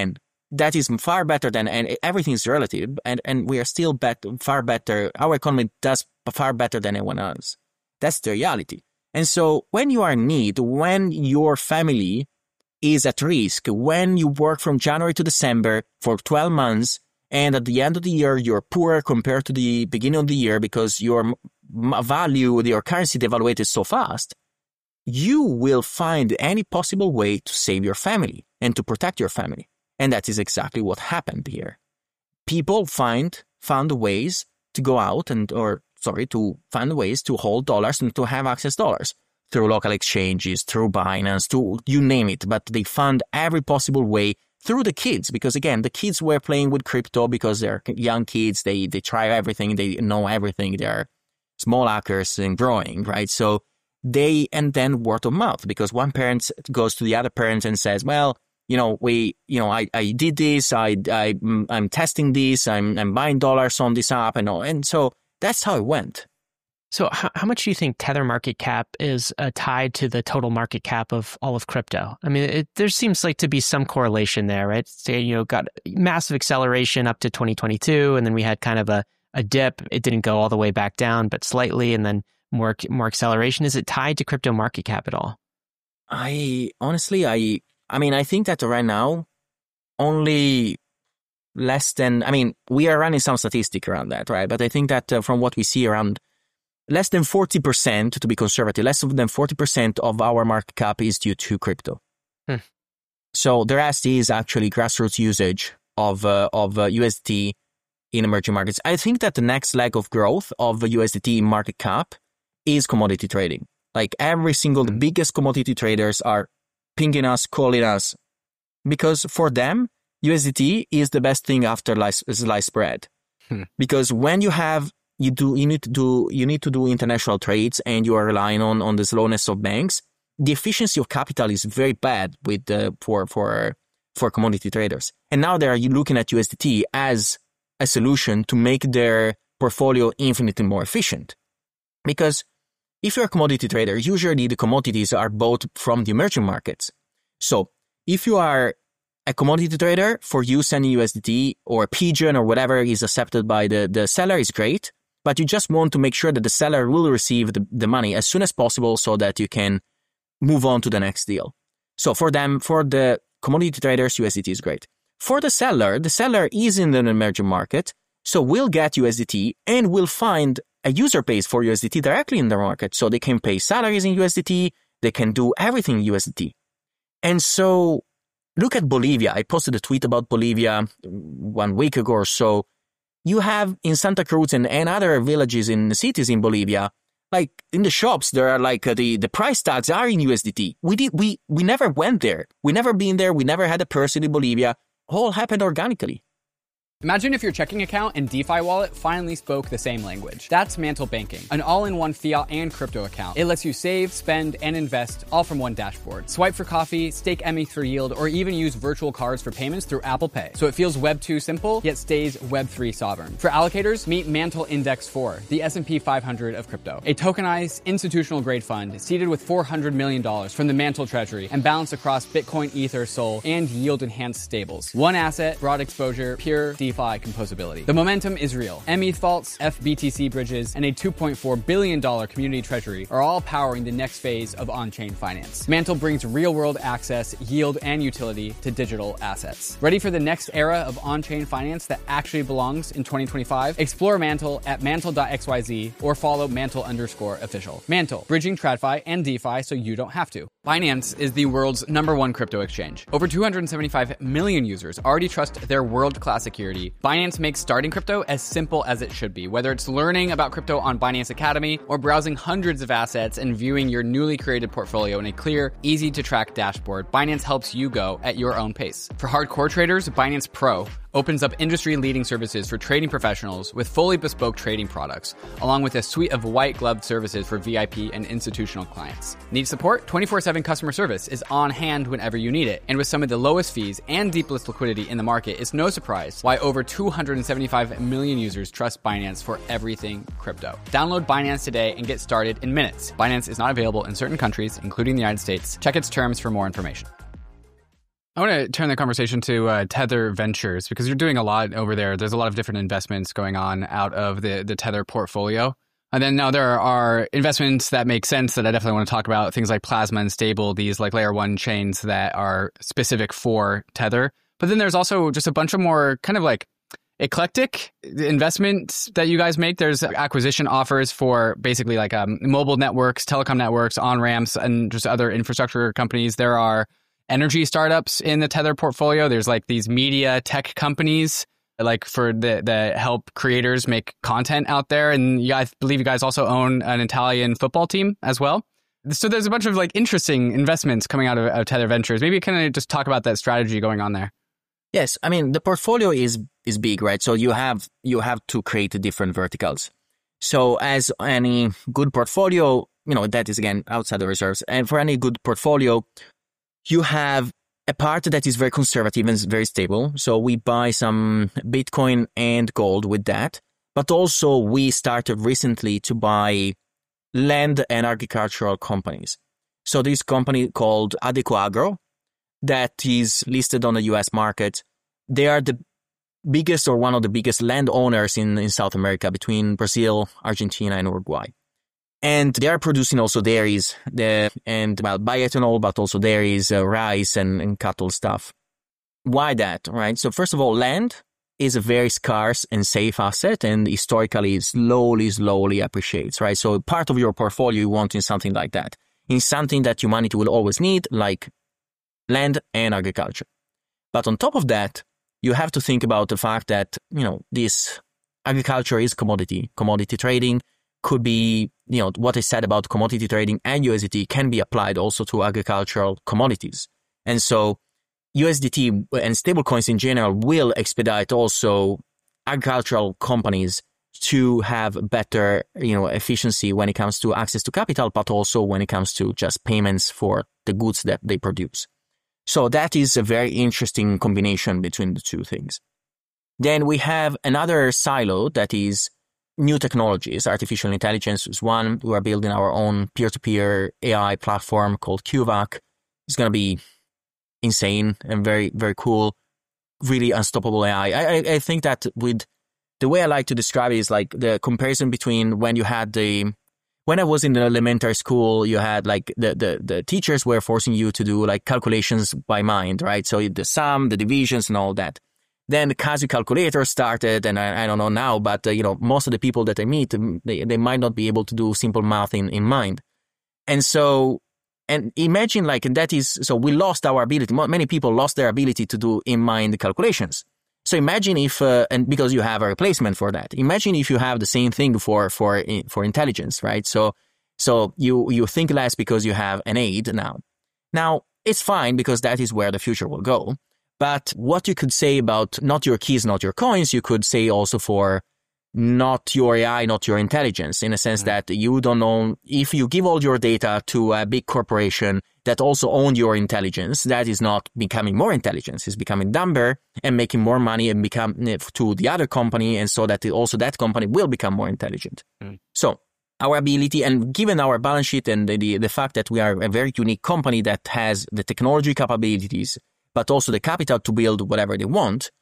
that is far better than, and everything is relative, and, and we are still bet, far better. Our economy does far better than anyone else. That's the reality. And so when you are in need, when your family is at risk, when you work from January to December for twelve months, and at the end of the year, you're poorer compared to the beginning of the year because your value, your currency devaluated so fast, you will find any possible way to save your family and to protect your family. And that is exactly what happened here. People find found ways to go out and, or sorry, to find ways to hold dollars and to have access to dollars through local exchanges, through Binance, to you name it. But they found every possible way through the kids, because again, the kids were playing with crypto because they're young kids. They they try everything. They know everything. They're small hackers and growing, right? So they, and then word of mouth, because one parent goes to the other parent and says, well, you know, we, you know, I, I did this, I, I, I'm testing this, I'm, I'm buying dollars on this app and all. And so that's how it went. So how, how much do you think Tether market cap is uh, tied to the total market cap of all of crypto? I mean, it, there seems like to be some correlation there, right? So, you know, got massive acceleration up to twenty twenty-two, and then we had kind of a, a dip. It didn't go all the way back down, but slightly, and then more more acceleration. Is it tied to crypto market cap at all? I honestly, I, I mean, I think that right now, only less than, I mean, we are running some statistic around that, right? But I think that uh, from what we see around, less than forty percent, to be conservative, less than forty percent of our market cap is due to crypto. Hmm. So the rest is actually grassroots usage of uh, of uh, U S D T in emerging markets. I think that the next leg of growth of the U S D T market cap is commodity trading. Like every single, the biggest commodity traders are pinging us, calling us, because for them, U S D T is the best thing after sliced bread. Hmm. Because when you have You do. You need to do. You need to do international trades, and you are relying on, on the slowness of banks. The efficiency of capital is very bad with the for for for commodity traders. And now they are looking at U S D T as a solution to make their portfolio infinitely more efficient. Because if you're a commodity trader, usually the commodities are bought from the emerging markets. So if you are a commodity trader, for you sending U S D T or Pigeon or whatever is accepted by the the seller is great. But you just want to make sure that the seller will receive the, the money as soon as possible so that you can move on to the next deal. So for them, for the commodity traders, U S D T is great. For the seller, the seller is in an emerging market, so we'll get U S D T and we'll find a user base for U S D T directly in the market. So they can pay salaries in U S D T, they can do everything in U S D T. And so look at Bolivia. I posted a tweet about Bolivia one week ago or so. You have in Santa Cruz and, and other villages in the cities in Bolivia, like in the shops, there are like uh, the, the price tags are in U S D T. We did, we, we never went there. We never been there. We never had a person in Bolivia. All happened organically. Imagine if your checking account and DeFi wallet finally spoke the same language. That's Mantle Banking, an all-in-one fiat and crypto account. It lets you save, spend, and invest all from one dashboard. Swipe for coffee, stake M E for yield, or even use virtual cards for payments through Apple Pay. So it feels Web two simple, yet stays Web three sovereign. For allocators, meet Mantle Index four, the S and P five hundred of crypto. A tokenized, institutional-grade fund seeded with four hundred million dollars from the Mantle Treasury and balanced across Bitcoin, Ether, Sol, and yield-enhanced stables. One asset, broad exposure, pure DeFi composability. The momentum is real. M E T H vaults, F B T C bridges, and a two point four billion dollars community treasury are all powering the next phase of on-chain finance. Mantle brings real-world access, yield, and utility to digital assets. Ready for the next era of on-chain finance that actually belongs in twenty twenty-five? Explore Mantle at mantle dot x y z or follow Mantle underscore official. Mantle, bridging TradFi and DeFi so you don't have to. Binance is the world's number one crypto exchange. Over two hundred seventy-five million users already trust their world-class security. Binance makes starting crypto as simple as it should be, whether it's learning about crypto on Binance Academy or browsing hundreds of assets and viewing your newly created portfolio in a clear, easy-to-track dashboard. Binance helps you go at your own pace. For hardcore traders, Binance Pro opens up industry-leading services for trading professionals with fully bespoke trading products, along with a suite of white-gloved services for V I P and institutional clients. Need support? twenty-four seven customer service is on hand whenever you need it. And with some of the lowest fees and deepest liquidity in the market, it's no surprise why over two hundred seventy-five million users trust Binance for everything crypto. Download Binance today and get started in minutes. Binance is not available in certain countries, including the United States. Check its terms for more information. I want to turn the conversation to uh, Tether Ventures, because you're doing a lot over there. There's a lot of different investments going on out of the, the Tether portfolio. And then now there are investments that make sense that I definitely want to talk about, things like Plasma and Stable, these like layer one chains that are specific for Tether. But then there's also just a bunch of more kind of like eclectic investments that you guys make. There's acquisition offers for basically like um, mobile networks, telecom networks, on-ramps, and just other infrastructure companies. There are energy startups in the Tether portfolio. There's like these media tech companies like for the, the help creators make content out there. And you, I believe you guys also own an Italian football team as well. So there's a bunch of like interesting investments coming out of, of Tether Ventures. Maybe kind of just talk about that strategy going on there. Yes, I mean, the portfolio is is big, right? So you have you have to create different verticals. So as any good portfolio, you know, that is again outside the reserves. And for any good portfolio, you have a part that is very conservative and very stable. So we buy some Bitcoin and gold with that. But also we started recently to buy land and agricultural companies. So this company called Adecoagro that is listed on the U S market. They are the biggest or one of the biggest landowners in, in South America between Brazil, Argentina, and Uruguay. And they are producing also dairies the, and well, bioethanol, but also dairies, uh, rice and, and cattle stuff. Why that, right? So first of all, land is a very scarce and safe asset and historically slowly, slowly appreciates, right? So part of your portfolio you want in something like that, in something that humanity will always need, like land and agriculture. But on top of that, you have to think about the fact that, you know, this agriculture is commodity. Commodity trading could be, you know, what I said about commodity trading and U S D T can be applied also to agricultural commodities. And so U S D T and stablecoins in general will expedite also agricultural companies to have better, you know, efficiency when it comes to access to capital, but also when it comes to just payments for the goods that they produce. So that is a very interesting combination between the two things. Then we have another silo that is new technologies. Artificial intelligence is one. We are building our own peer-to-peer A I platform called Q V A C. It's going to be insane and very, very cool. Really unstoppable A I. I, I think that with the way I like to describe it is like the comparison between when you had the When I was in the elementary school, you had like the, the, the teachers were forcing you to do like calculations by mind, right? So the sum, the divisions and all that. Then the Casio calculator started, and I, I don't know now, but uh, you know, most of the people that I meet, they, they might not be able to do simple math in, in mind. And so, and imagine like, and that is, so we lost our ability. Many people lost their ability to do in mind calculations. So imagine if, uh, and because you have a replacement for that, imagine if you have the same thing for, for, for intelligence, right? So, so you, you think less because you have an aid now. Now, it's fine because that is where the future will go. But what you could say about not your keys, not your coins, you could say also for not your A I, not your intelligence, in a sense mm-hmm. that you don't know, if you give all your data to a big corporation that also own your intelligence, that is not becoming more intelligence, it's becoming dumber and making more money and become to the other company. And so that also that company will become more intelligent. Mm. So our ability, and given our balance sheet and the, the, the fact that we are a very unique company that has the technology capabilities, but also the capital to build whatever they want,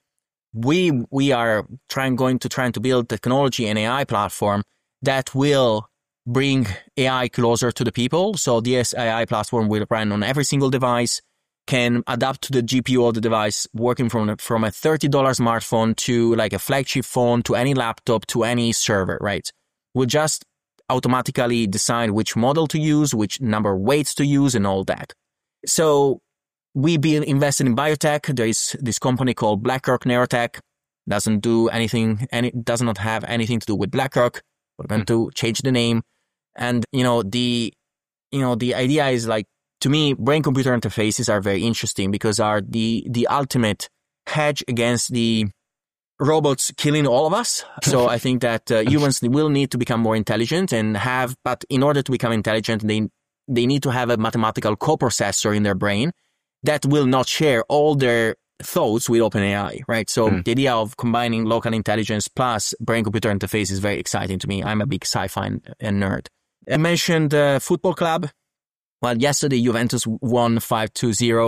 we we are trying going to trying to build technology and A I platform that will bring A I closer to the people. So this A I platform will run on every single device, can adapt to the G P U of the device, working from from a thirty dollars smartphone to like a flagship phone to any laptop to any server, right? We'll just automatically decide which model to use, which number of weights to use, and all that. So we be invested in biotech. There is this company called BlackRock Neurotech. Doesn't do anything, any does not have anything to do with BlackRock. We're going to change the name. And, you know, the, you know, the idea is like, to me, brain-computer interfaces are very interesting because are the, the ultimate hedge against the robots killing all of us. So I think that uh, humans will need to become more intelligent and have, but in order to become intelligent, they, they need to have a mathematical coprocessor in their brain that will not share all their thoughts with OpenAI, right? So mm. the idea of combining local intelligence plus brain-computer interface is very exciting to me. I'm a big sci-fi nerd. I mentioned uh, football club. Well, yesterday Juventus won five two zero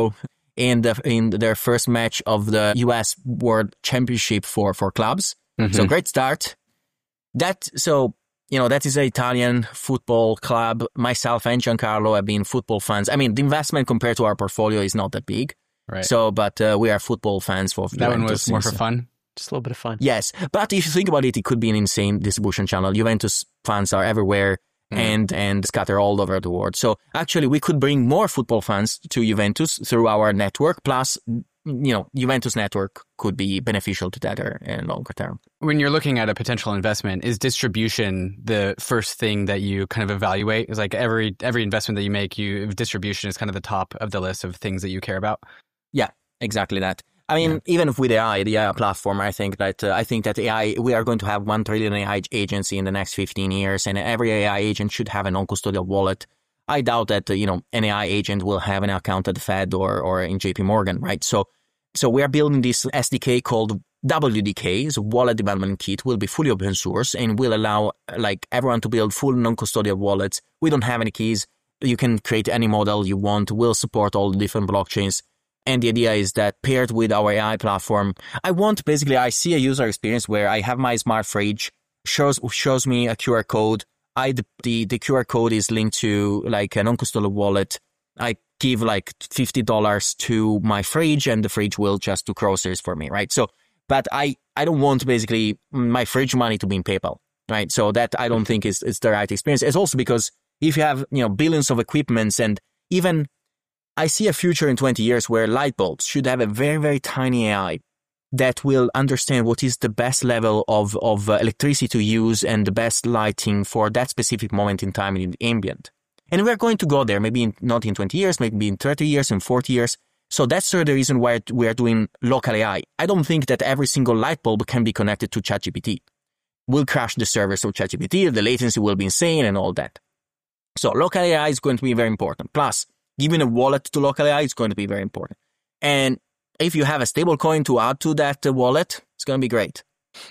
in the in their first match of the U S World Championship for, for clubs. Mm-hmm. So great start. That, so, you know, that is an Italian football club. Myself and Giancarlo have been football fans. I mean, the investment compared to our portfolio is not that big. Right. So, but uh, we are football fans for that one was more for fun. Just a little bit of fun. Yes. But if you think about it, it could be an insane distribution channel. Juventus fans are everywhere. Mm. and and scatter all over the world. So actually, we could bring more football fans to Juventus through our network. Plus, you know, Juventus network could be beneficial to Tether in longer term. When you're looking at a potential investment, is distribution the first thing that you kind of evaluate? Is like every every investment that you make, you distribution is kind of the top of the list of things that you care about? Yeah, exactly that. I mean, yeah. Even with A I, the A I platform, I think that uh, I think that A I, we are going to have one trillion A I agency in the next fifteen years, and every A I agent should have a non-custodial wallet. I doubt that uh, you know an A I agent will have an account at the Fed or or in J P Morgan, right? So, so we are building this S D K called W D K, so Wallet Development Kit, will be fully open source and will allow like everyone to build full non-custodial wallets. We don't have any keys. You can create any model you want. We'll support all the different blockchains. And the idea is that paired with our A I platform, I want basically, I see a user experience where I have my smart fridge, shows shows me a Q R code. I the, the, the Q R code is linked to like a non-custodial wallet. I give like fifty dollars to my fridge and the fridge will just do groceries for me, right? So, but I, I don't want basically my fridge money to be in PayPal, right? So that I don't think is, is the right experience. It's also because if you have, you know, billions of equipments and even I see a future in twenty years where light bulbs should have a very, very tiny A I that will understand what is the best level of, of uh, electricity to use and the best lighting for that specific moment in time in the ambient. And we're going to go there, maybe in, not in twenty years, maybe in thirty years, in forty years. So that's sort of the reason why we are doing local A I. I don't think that every single light bulb can be connected to ChatGPT. We'll crash the servers of ChatGPT, the latency will be insane and all that. So local A I is going to be very important. Plus, giving a wallet to local A I is going to be very important. And if you have a stable coin to add to that uh, wallet, it's going to be great.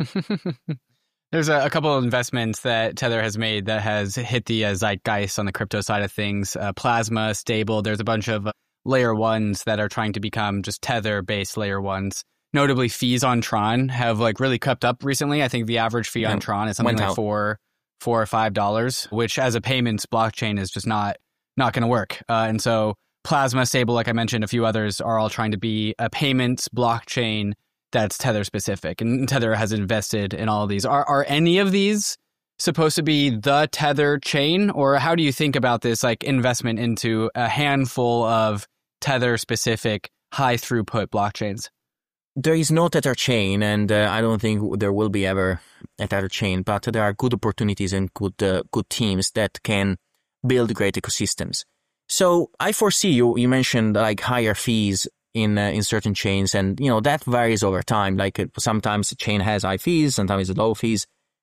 There's a, a couple of investments that Tether has made that has hit the uh, zeitgeist on the crypto side of things. Uh, Plasma, Stable, there's a bunch of layer ones that are trying to become just Tether-based layer ones. Notably, fees on Tron have like really crept up recently. I think the average fee on Tron is something like four, four or five dollars, which as a payments blockchain is just not not going to work. Uh, and so Plasma, Stable, like I mentioned, a few others are all trying to be a payments blockchain that's Tether specific. And Tether has invested in all of these. Are are any of these supposed to be the Tether chain? Or how do you think about this like investment into a handful of Tether specific high throughput blockchains? There is no Tether chain, and uh, I don't think there will be ever a Tether chain, but there are good opportunities and good uh, good teams that can build great ecosystems. So I foresee you, you mentioned like higher fees in uh, in certain chains, and you know that varies over time. Like it, sometimes the chain has high fees, sometimes it's low fees.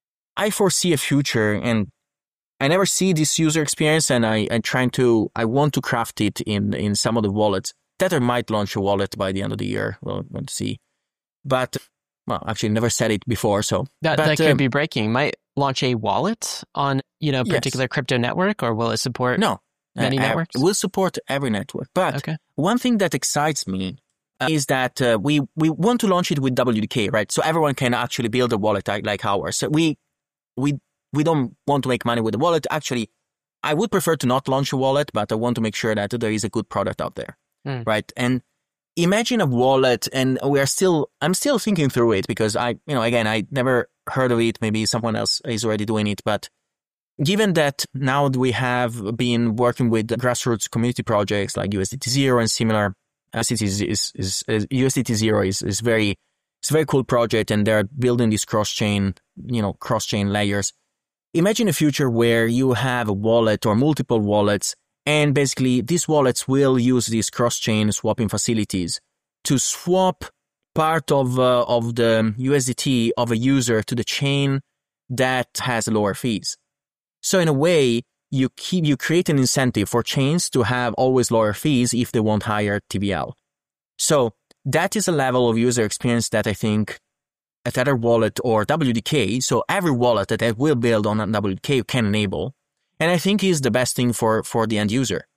I foresee a future, and I never see this user experience, and I I'm trying to I want to craft it in in some of the wallets. Tether might launch a wallet by the end of the year. We'll, we'll see. But well, actually, never said it before, so that but, that could um, be breaking. Might launch a wallet on you know a particular yes. crypto network, or will it support no many uh, networks? We'll support every network. But okay. One thing that excites me uh, is that uh, we we want to launch it with W D K, right? So everyone can actually build a wallet like, like ours. So we we we don't want to make money with the wallet. Actually, I would prefer to not launch a wallet, but I want to make sure that there is a good product out there, mm. right? And imagine a wallet, and we are still, I'm still thinking through it because I, you know, again, I never heard of it. Maybe someone else is already doing it. But given that now we have been working with grassroots community projects like U S D T Zero and similar, U S D T is, is, is, is U S D T Zero is, is very, it's a very cool project, and they're building these cross-chain, you know, cross-chain layers. Imagine a future where you have a wallet or multiple wallets, and basically, these wallets will use these cross-chain swapping facilities to swap part of uh, of the U S D T of a user to the chain that has lower fees. So in a way, you keep you create an incentive for chains to have always lower fees if they want higher T V L. So that is a level of user experience that I think a Tether wallet or W D K, so every wallet that I will build on a W D K can enable. And I think is the best thing for, for the end user.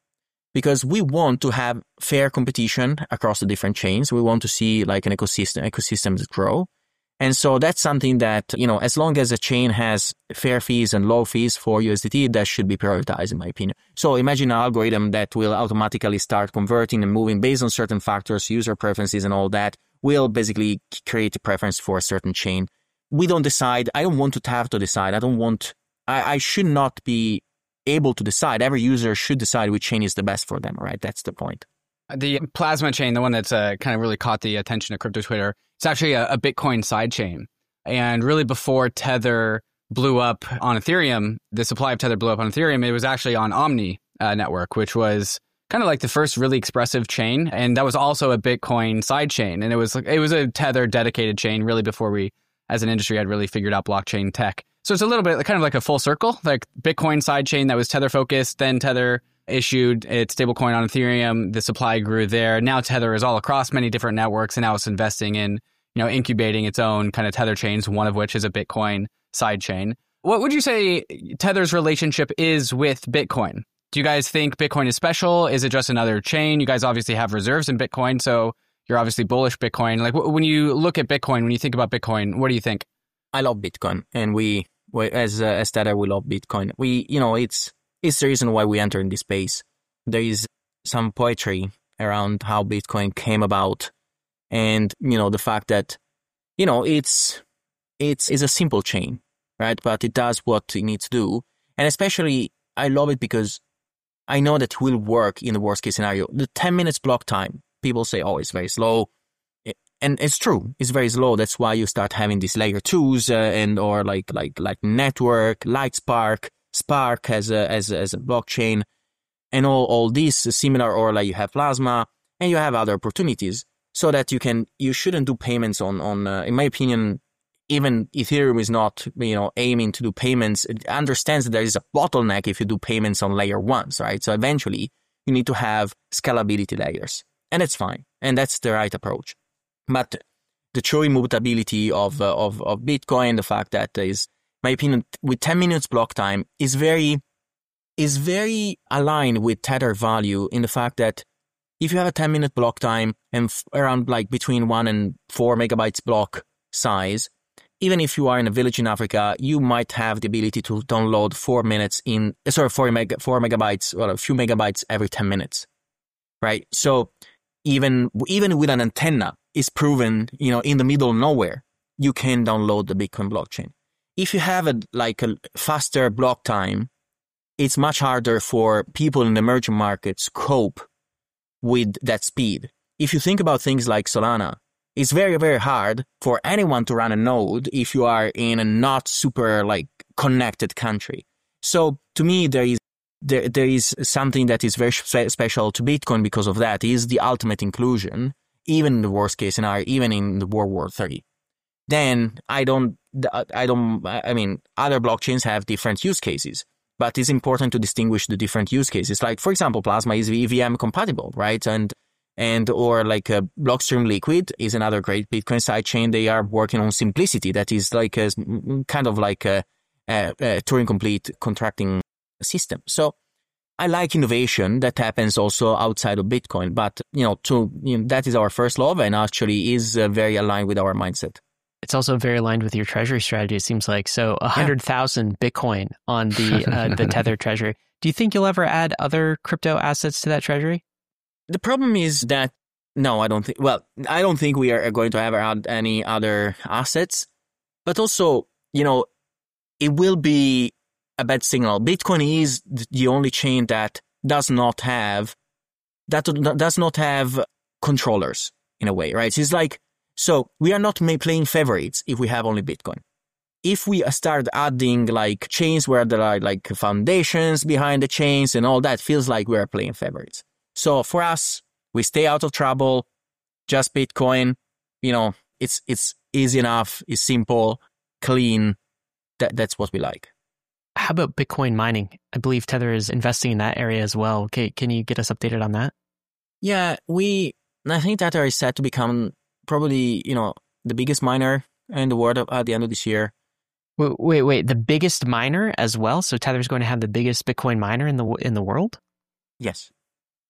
because we want to have fair competition across the different chains. We want to see like an ecosystem, ecosystems grow. And so that's something that, you know, as long as a chain has fair fees and low fees for U S D T, that should be prioritized, in my opinion. So imagine an algorithm that will automatically start converting and moving based on certain factors, user preferences and all that, will basically create a preference for a certain chain. We don't decide. I don't want to have to decide. I don't want, I, I should not be able to decide. Every user should decide which chain is the best for them, right? That's the point. The Plasma chain, the one that's uh, kind of really caught the attention of crypto Twitter, it's actually a, a Bitcoin sidechain. And really before Tether blew up on Ethereum, the supply of Tether blew up on Ethereum, it was actually on Omni uh, network, which was kind of like the first really expressive chain. And that was also a Bitcoin sidechain. And it was it was a Tether dedicated chain really before we, as an industry, had really figured out blockchain tech. So it's a little bit kind of like a full circle, like Bitcoin sidechain that was Tether focused, then Tether issued its stablecoin on Ethereum. The supply grew there. Now Tether is all across many different networks, and now it's investing in, you know, incubating its own kind of Tether chains, one of which is a Bitcoin sidechain. What would you say Tether's relationship is with Bitcoin? Do you guys think Bitcoin is special? Is it just another chain? You guys obviously have reserves in Bitcoin, so you're obviously bullish Bitcoin. Like when you look at Bitcoin, when you think about Bitcoin, what do you think? I love Bitcoin, and we, we as uh, as Tether, we love Bitcoin. We, you know, it's it's the reason why we enter in this space. There is some poetry around how Bitcoin came about, and you know the fact that, you know, it's it's it's a simple chain, right? But it does what it needs to do, and especially I love it because I know that it will work in the worst case scenario. The ten minutes block time, people say, oh, it's very slow. And it's true, it's very slow. That's why you start having these layer twos uh, and or like like like network, like Spark, Spark as a as a, as a blockchain, and all all these similar, or like you have Plasma and you have other opportunities, so that you can you shouldn't do payments on on. Uh, in my opinion, even Ethereum is not, you know, aiming to do payments. It understands that there is a bottleneck if you do payments on layer ones, right? So eventually you need to have scalability layers, and it's fine, and that's the right approach. But the true immutability of, uh, of of Bitcoin, the fact that there is, in my opinion, with ten minutes block time, is very is very aligned with Tether value in the fact that if you have a ten minute block time and f- around like between one and four megabytes block size, even if you are in a village in Africa, you might have the ability to download four minutes in sorry four mega four megabytes or a few megabytes every ten minutes, right? So even even with an antenna, is proven, you know, in the middle of nowhere, you can download the Bitcoin blockchain. If you have a like a faster block time, it's much harder for people in emerging markets cope with that speed. If you think about things like Solana, it's very, very hard for anyone to run a node if you are in a not super like connected country. So to me, there is there there is something that is very spe- special to Bitcoin because of that. It is the ultimate inclusion. Even in the worst case scenario, even in the World War Three, then I don't, I don't, I mean, other blockchains have different use cases, but it's important to distinguish the different use cases. Like, for example, Plasma is E V M compatible, right? And, and, or like a Blockstream Liquid is another great Bitcoin sidechain. They are working on simplicity. That is like a kind of like a, a, a Turing complete contracting system. So, I like innovation that happens also outside of Bitcoin, but you know, to you know, that is our first love, and actually is uh, very aligned with our mindset. It's also very aligned with your treasury strategy. It seems like so a hundred thousand yeah. Bitcoin on the uh, the Tether treasury. Do you think you'll ever add other crypto assets to that treasury? The problem is that no, I don't think. Well, I don't think we are going to ever add any other assets, but also, you know, it will be a bad signal. Bitcoin is the only chain that does not have that does not have controllers in a way, right? It's like, so we are not playing favorites if we have only Bitcoin. If we start adding like chains where there are like foundations behind the chains and all that, feels like we are playing favorites. So for us, we stay out of trouble. Just Bitcoin, you know, it's it's easy enough, it's simple, clean. That that's what we like. How about Bitcoin mining? I believe Tether is investing in that area as well. Okay, can you get us updated on that? Yeah, we, I think Tether is set to become probably, you know, the biggest miner in the world at the end of this year. Wait, wait, wait, the biggest miner as well? So Tether is going to have the biggest Bitcoin miner in the in the world? Yes.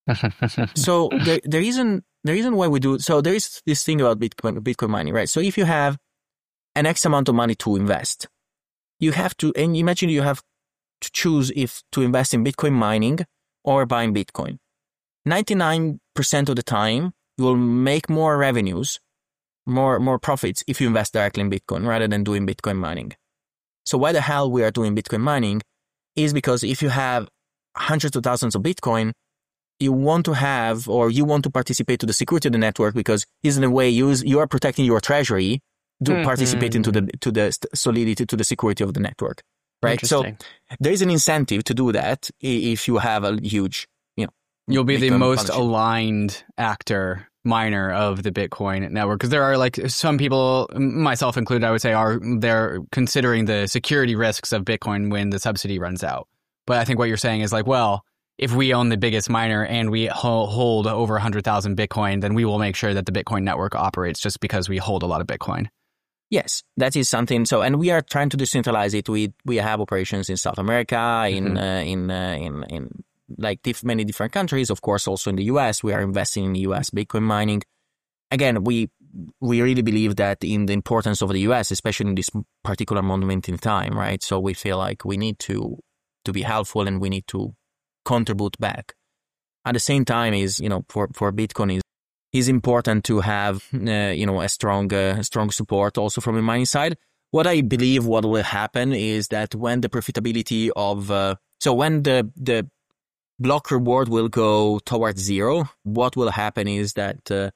So the, the reason the reason why we do, so there is this thing about Bitcoin, Bitcoin mining, right? So if you have an X amount of money to invest, you have to, and imagine you have to choose if to invest in Bitcoin mining or buying Bitcoin. ninety-nine percent of the time, you will make more revenues, more more profits if you invest directly in Bitcoin rather than doing Bitcoin mining. So why the hell we are doing Bitcoin mining is because if you have hundreds of thousands of Bitcoin, you want to have, or you want to participate to the security of the network because in a way you, you are protecting your treasury to mm-hmm. participate into the, to the solidity, to the security of the network, right? So there is an incentive to do that if you have a huge, you know. You'll be Bitcoin the most partnership. aligned actor, miner of the Bitcoin network. Because there are like some people, myself included, I would say, are they're considering the security risks of Bitcoin when the subsidy runs out. But I think what you're saying is like, well, if we own the biggest miner and we hold over one hundred thousand Bitcoin, then we will make sure that the Bitcoin network operates just because we hold a lot of Bitcoin. Yes, that is something. So, and we are trying to decentralize it. We we have operations in South America, in mm-hmm. uh, in uh, in in like diff- many different countries. Of course, also in the U S, we are investing in U S Bitcoin mining. Again, we we really believe that in the importance of the U S, especially in this particular moment in time, right? So we feel like we need to to be helpful and we need to contribute back. At the same time, is you know for for Bitcoin is is important to have uh, you know a strong uh, strong support also from the mining side. What I believe what will happen is that when the profitability of uh, so when the the block reward will go towards zero, what will happen is that uh,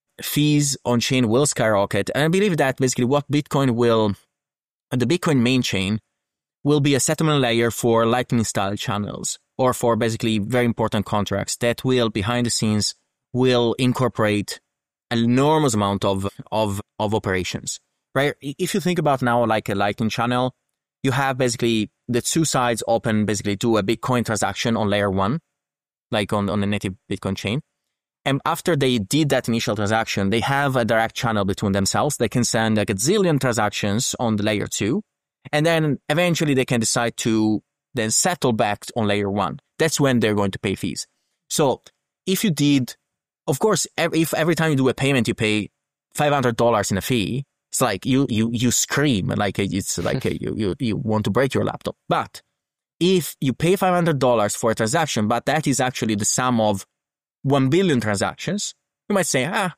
fees on chain will skyrocket, and I believe that basically what Bitcoin will, the Bitcoin main chain will be a settlement layer for Lightning style channels, or for basically very important contracts that will, behind the scenes, will incorporate an enormous amount of, of, of operations, right? If you think about now like a Lightning channel, you have basically the two sides open, basically do a Bitcoin transaction on layer one, like on, on the native Bitcoin chain. And after they did that initial transaction, they have a direct channel between themselves. They can send like a zillion transactions on the layer two. And then eventually they can decide to then settle back on layer one. That's when they're going to pay fees. So if you did, of course, if every time you do a payment, you pay five hundred dollars in a fee, it's like you, you, you scream, like it's like you, you, you want to break your laptop. But if you pay five hundred dollars for a transaction, but that is actually the sum of one billion transactions, you might say, ah,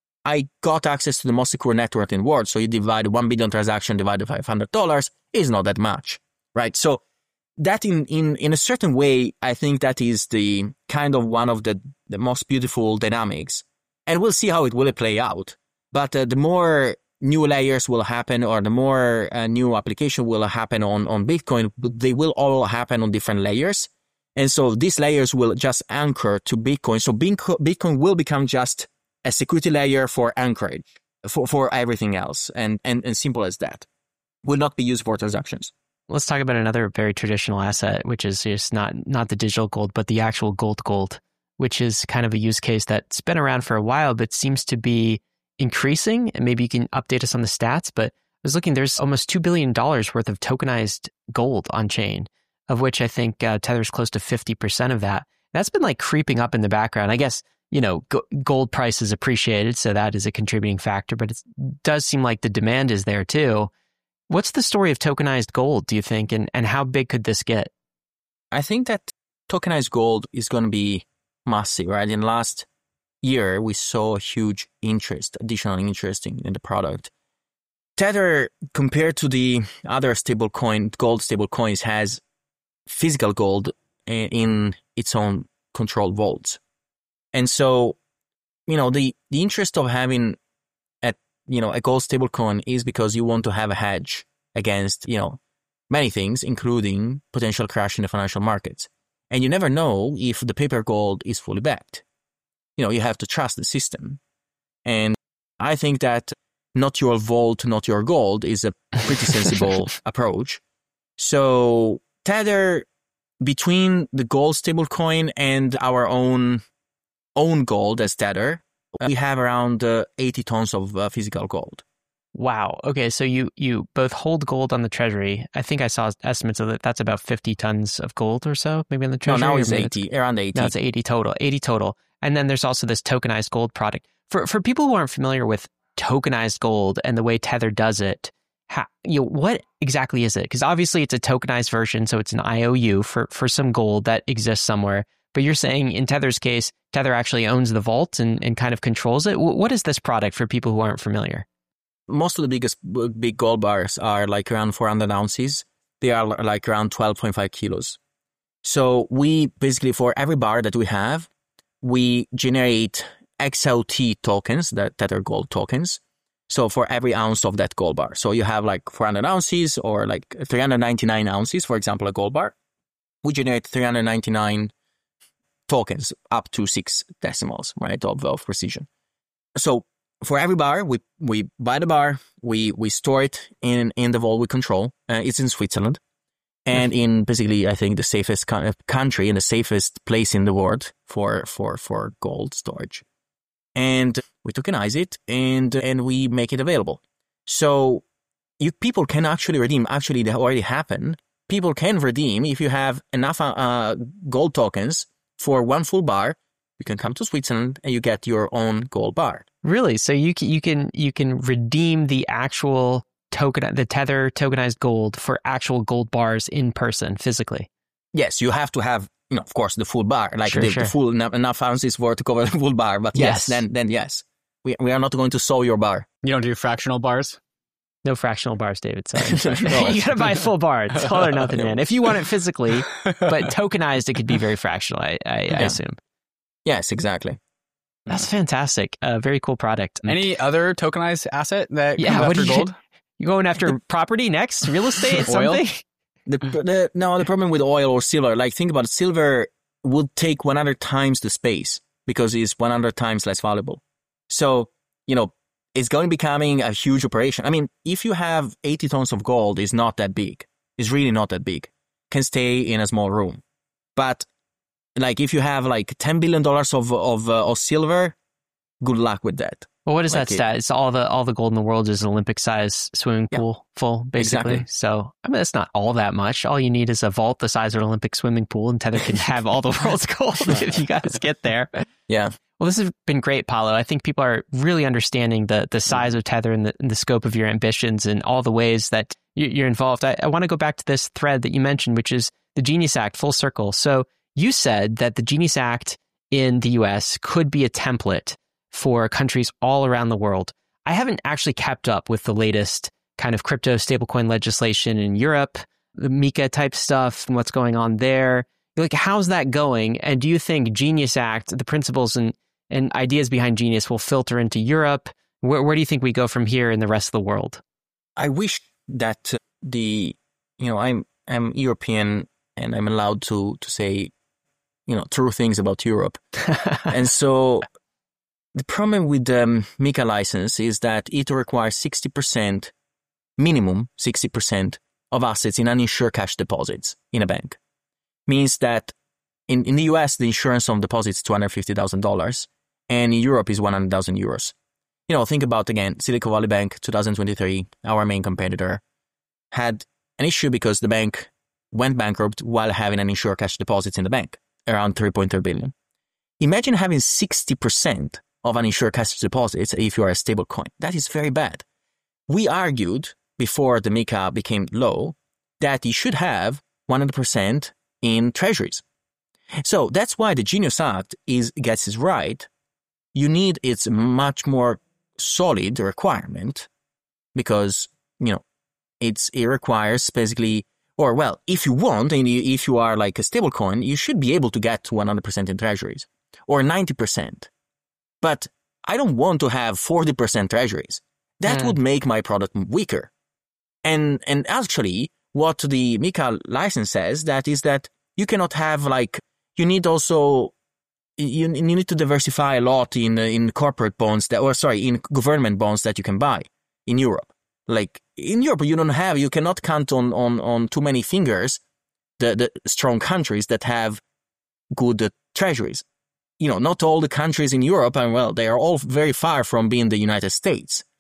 I got access to the most secure network in the world. So you divide one billion transaction divided by five hundred dollars is not that much, right? So that in, in, in a certain way, I think that is the kind of one of the, the most beautiful dynamics. And we'll see how it will play out. But uh, the more new layers will happen, or the more uh, new application will happen on, on Bitcoin, they will all happen on different layers. And so these layers will just anchor to Bitcoin. So Bitcoin will become just a security layer for anchorage for, for everything else. And, and, and simple as that. Will not be used for transactions. Let's talk about another very traditional asset, which is just not, not the digital gold, but the actual gold gold, which is kind of a use case that's been around for a while, but seems to be increasing. And maybe you can update us on the stats, but I was looking, there's almost two billion dollars worth of tokenized gold on chain, of which I think uh, Tether's close to fifty percent of that. That's been like creeping up in the background. I guess, you know, go- gold price is appreciated, so that is a contributing factor, but it does seem like the demand is there too. What's the story of tokenized gold, do you think, and, and how big could this get? I think that tokenized gold is going to be massive, right? In the last year, we saw a huge interest, additional interest in, in the product. Tether, compared to the other stablecoin, gold stablecoins, has physical gold in its own controlled vaults. And so, you know, the, the interest of having a, you know, a gold stablecoin is because you want to have a hedge against, you know, many things, including potential crash in the financial markets. And you never know if the paper gold is fully backed. You know, you have to trust the system. And I think that not your vault, not your gold is a pretty sensible approach. So Tether, between the gold stablecoin and our own own gold as Tether, we have around uh, eighty tons of uh, physical gold. Wow. Okay, so you you both hold gold on the treasury. I think I saw estimates of that. That's about fifty tons of gold or so, maybe on the treasury. No, now it's maybe eighty, around eighty. No, it's eighty total. eighty total. And then there's also this tokenized gold product. For for people who aren't familiar with tokenized gold and the way Tether does it, how, you know, what exactly is it? Because obviously it's a tokenized version, so it's an I O U for for some gold that exists somewhere. But you're saying in Tether's case, Tether actually owns the vault and, and kind of controls it. What is this product for people who aren't familiar? Most of the biggest big gold bars are like around four hundred ounces. They are like around twelve point five kilos. So we basically, for every bar that we have, we generate X L T tokens, that, that are gold tokens. So for every ounce of that gold bar. So you have like four hundred ounces or like three hundred ninety-nine ounces, for example, a gold bar. We generate three hundred ninety-nine tokens up to six decimals, right, of, of precision. So for every bar, we, we buy the bar, we, we store it in, in the vault we control. Uh, it's in Switzerland. And in basically, I think, the safest co- country and the safest place in the world for, for, for gold storage. And we tokenize it and, and we make it available. So you people can actually redeem. Actually, that already happened. People can redeem if you have enough uh, gold tokens for one full bar. You can come to Switzerland and you get your own gold bar. Really? So you can you can you can redeem the actual token, the Tether tokenized gold for actual gold bars in person, physically? Yes, you have to have, you know, of course, the full bar, like sure, the, sure. the full enough, enough ounces for to cover the full bar. But yes, yes. then then yes, we we are not going to sew your bar. You don't do fractional bars? No fractional bars, David. Sorry. no, you got to buy a full bar. It's all or nothing, man. If you want it physically, but tokenized, it could be very fractional, I, I, yeah. I assume. Yes, exactly. That's fantastic. A uh, very cool product. Any other tokenized asset that yeah, comes what after you, gold? You going after property next? Real estate? Something? The, the, no, the problem with oil or silver, like think about it, silver would take one hundred times the space because it's one hundred times less valuable. So, you know, it's going to be becoming a huge operation. I mean, if you have eighty tons of gold, it's not that big. It's really not that big. Can stay in a small room. But like if you have like ten billion dollars of, of, uh, of silver, good luck with that. Well, what is like that stat? It, it's all the all the gold in the world is an Olympic-sized swimming pool yeah, full, basically. Exactly. So, I mean, that's not all that much. All you need is a vault the size of an Olympic swimming pool, and Tether can have all the world's gold if you guys get there. Yeah. Well, this has been great, Paolo. I think people are really understanding the the size of Tether and the, and the scope of your ambitions and all the ways that you're involved. I, I want to go back to this thread that you mentioned, which is the Genius Act, full circle. So you said that the Genius Act in the U S could be a template for countries all around the world. I haven't actually kept up with the latest kind of crypto stablecoin legislation in Europe, the MiCA type stuff, and what's going on there. Like, how's that going? And do you think Genius Act, the principles and, and ideas behind Genius will filter into Europe? Where, where do you think we go from here in the rest of the world? I wish that the, you know, I'm I'm European and I'm allowed to to say, you know, true things about Europe. And so the problem with the um, MiCA license is that it requires sixty percent, minimum sixty percent of assets in uninsured cash deposits in a bank. Means that in, in the U S, the insurance on deposits is two hundred fifty thousand dollars, and in Europe is one hundred thousand euros. You know, think about, again, Silicon Valley Bank, two thousand twenty-three, our main competitor, had an issue because the bank went bankrupt while having uninsured cash deposits in the bank, around three point three billion. Imagine having sixty percent of uninsured cash deposits if you are a stablecoin. That is very bad. We argued before the MiCA became law that you should have one hundred percent in treasuries. So that's why the Genius Act is gets it right. You need its much more solid requirement because, you know, it's it requires basically, or well, if you want, and you, if you are like a stablecoin, you should be able to get one hundred percent in treasuries or ninety percent. But I don't want to have forty percent treasuries. That mm. would make my product weaker. And and actually, what the MiCA license says that is that you cannot have like, you need also, you, you need to diversify a lot in in corporate bonds that, or sorry, in government bonds that you can buy in Europe. Like in Europe, you don't have, you cannot count on on on too many fingers the the strong countries that have good uh, treasuries. You know, not all the countries in Europe, and well, they are all very far from being the United States.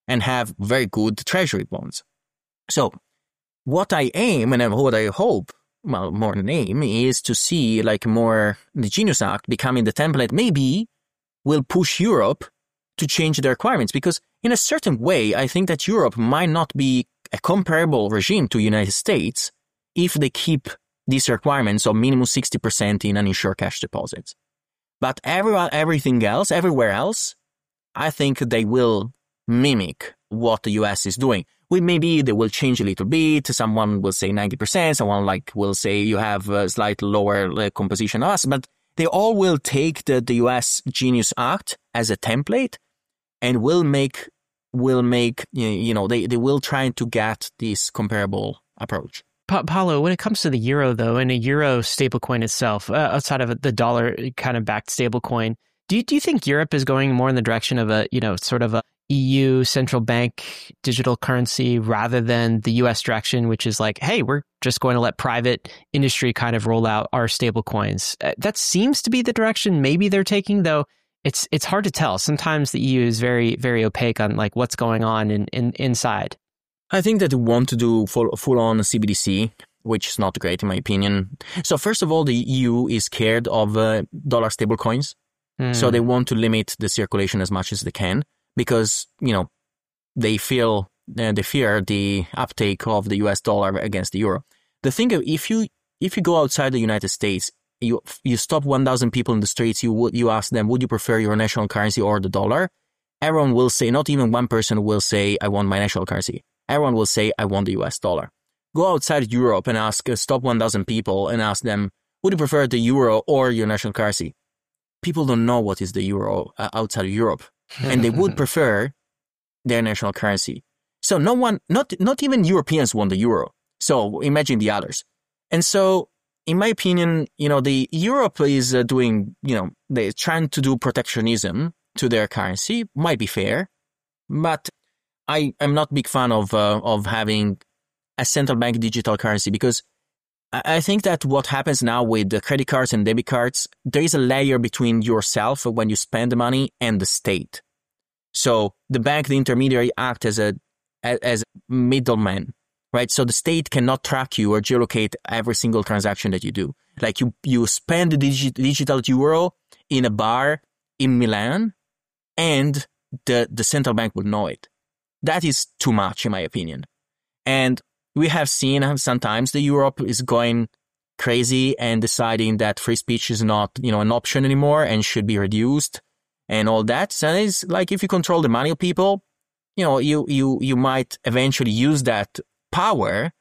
and have very good treasury bonds. So what I aim and what I hope, well, more than aim, is to see like more the Genius Act becoming the template maybe will push Europe to change their requirements, because in a certain way, I think that Europe might not be a comparable regime to the United States if they keep these requirements of minimum sixty percent in uninsured cash deposits. But everyone, everything else, everywhere else, I think they will mimic what the U S is doing. We maybe they will change a little bit. Someone will say ninety percent. Someone like will say you have a slightly lower uh, composition of us. But they all will take the, the U S Genius Act as a template and will make will make you know they, they will try to get this comparable approach. Pa- Paolo, when it comes to the euro, though, and a euro stablecoin itself, uh, outside of the dollar kind of backed stablecoin, do you, do you think Europe is going more in the direction of a, you know, sort of a E U central bank digital currency rather than the U S direction, which is like, hey, we're just going to let private industry kind of roll out our stablecoins? Uh, that seems to be the direction maybe they're taking, though it's it's hard to tell. Sometimes the E U is very, very opaque on like what's going on in, in inside. I think that they want to do full, full-on C B D C, which is not great in my opinion. So first of all, the E U is scared of uh, dollar stablecoins. Mm. So they want to limit the circulation as much as they can because, you know, they feel, uh, they fear the uptake of the U S dollar against the euro. The thing is, if you, if you go outside the United States, you, you stop one thousand people in the streets, you would, you ask them, would you prefer your national currency or the dollar? Everyone will say, not even one person will say, I want my national currency. Everyone will say, I want the U S dollar. Go outside Europe and ask, uh, stop one thousand people and ask them, would you prefer the euro or your national currency? People don't know what is the euro uh, outside of Europe, and they would prefer their national currency. So no one, not not even Europeans want the euro. So imagine the others. And so, in my opinion, you know, the Europe is uh, doing, you know, they're trying to do protectionism to their currency. Might be fair, but I am not a big fan of uh, of having a central bank digital currency, because I think that what happens now with the credit cards and debit cards, there is a layer between yourself when you spend the money and the state. So the bank, the intermediary, act as a as a middleman, right? So the state cannot track you or geolocate every single transaction that you do. Like you you spend the digi- digital euro in a bar in Milan, and the the central bank would know it. That is too much, in my opinion. And we have seen sometimes that Europe is going crazy and deciding that free speech is not, you know, an option anymore and should be reduced and all that. So it's like if you control the money of people, you know, you you you might eventually use that power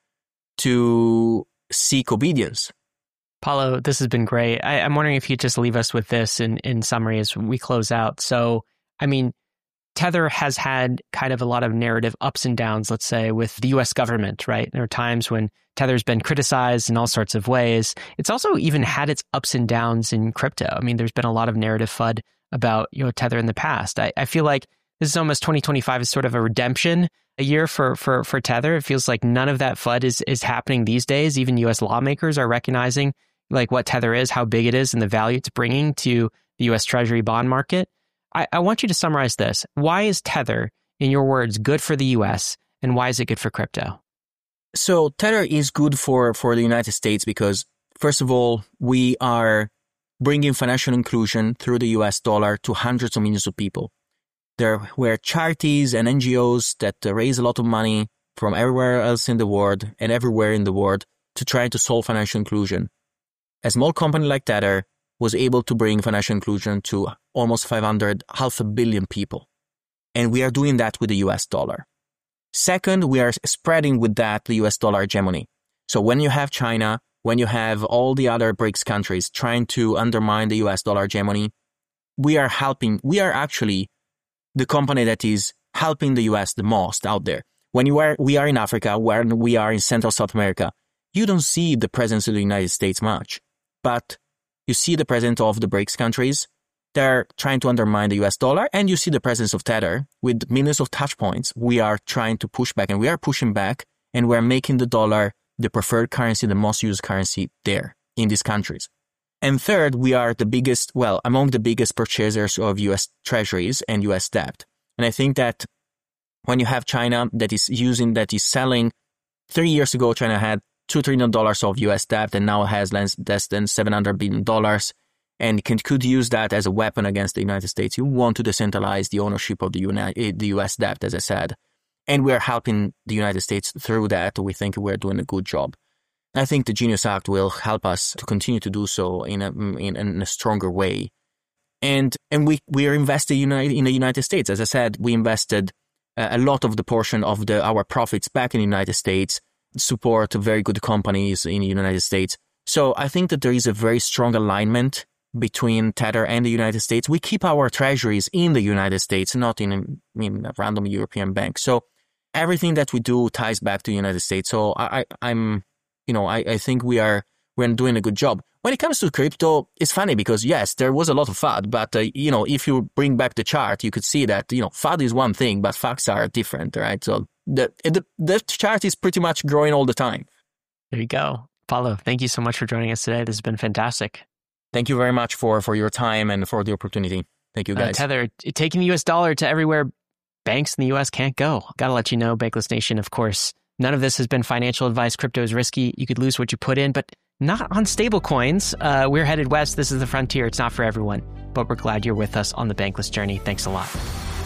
to seek obedience. Paolo, this has been great. I, I'm wondering if you could just leave us with this in, in summary as we close out. So, I mean, Tether has had kind of a lot of narrative ups and downs, let's say, with the U S government, right? There are times when Tether's been criticized in all sorts of ways. It's also even had its ups and downs in crypto. I mean, there's been a lot of narrative F U D about, you know, Tether in the past. I, I feel like this is almost twenty twenty-five is sort of a redemption a year for, for, for Tether. It feels like none of that F U D is, is happening these days. Even U S lawmakers are recognizing like what Tether is, how big it is, and the value it's bringing to the U S Treasury bond market. I, I want you to summarize this. Why is Tether, in your words, good for the U S, and why is it good for crypto? So Tether is good for, for the United States because, first of all, we are bringing financial inclusion through the U S dollar to hundreds of millions of people. There were charities and N G Os that raise a lot of money from everywhere else in the world and everywhere in the world to try to solve financial inclusion. A small company like Tether was able to bring financial inclusion to almost five hundred, half a billion people. And we are doing that with the U S dollar. Second, we are spreading with that the U S dollar hegemony. So when you have China, when you have all the other BRICS countries trying to undermine the U S dollar hegemony, we are helping, we are actually the company that is helping the U S the most out there. When you are, we are in Africa, when we are in Central South America, you don't see the presence of the United States much, but you see the presence of the BRICS countries. They're trying to undermine the U S dollar, and you see the presence of Tether with millions of touch points. We are trying to push back, and we are pushing back, and we're making the dollar the preferred currency, the most used currency there in these countries. And third, we are the biggest, well, among the biggest purchasers of U S treasuries and U S debt. And I think that when you have China that is using, that is selling, three years ago, China had two trillion dollars of U S debt and now has less, less than seven hundred billion dollars and can, could use that as a weapon against the United States. You want to decentralize the ownership of the, Uni- the U S debt, as I said. And we're helping the United States through that. We think we're doing a good job. I think the Genius Act will help us to continue to do so in a, in, in a stronger way. And and we, we are investing in, in the United States. As I said, we invested a lot of the portion of the our profits back in the United States, support very good companies in the United States. So I think that there is a very strong alignment between Tether and the United States. We keep our treasuries in the United States, not in a, in a random European bank. So everything that we do ties back to the United States. So I, I, I'm, you know, I, I think we are we're doing a good job. When it comes to crypto, it's funny because yes, there was a lot of F U D, but uh, you know, if you bring back the chart, you could see that you know F U D is one thing, but facts are different, right? So the the, the chart is pretty much growing all the time. There you go, Paolo. Thank you so much for joining us today. This has been fantastic. Thank you very much for for your time and for the opportunity. Thank you, guys. Uh, Tether taking the U S dollar to everywhere banks in the U S can't go. Got to let you know, Bankless Nation. Of course, none of this has been financial advice. Crypto is risky. You could lose what you put in, but not on stablecoins. Uh, we're headed west. This is the frontier. It's not for everyone, but we're glad you're with us on the Bankless journey. Thanks a lot.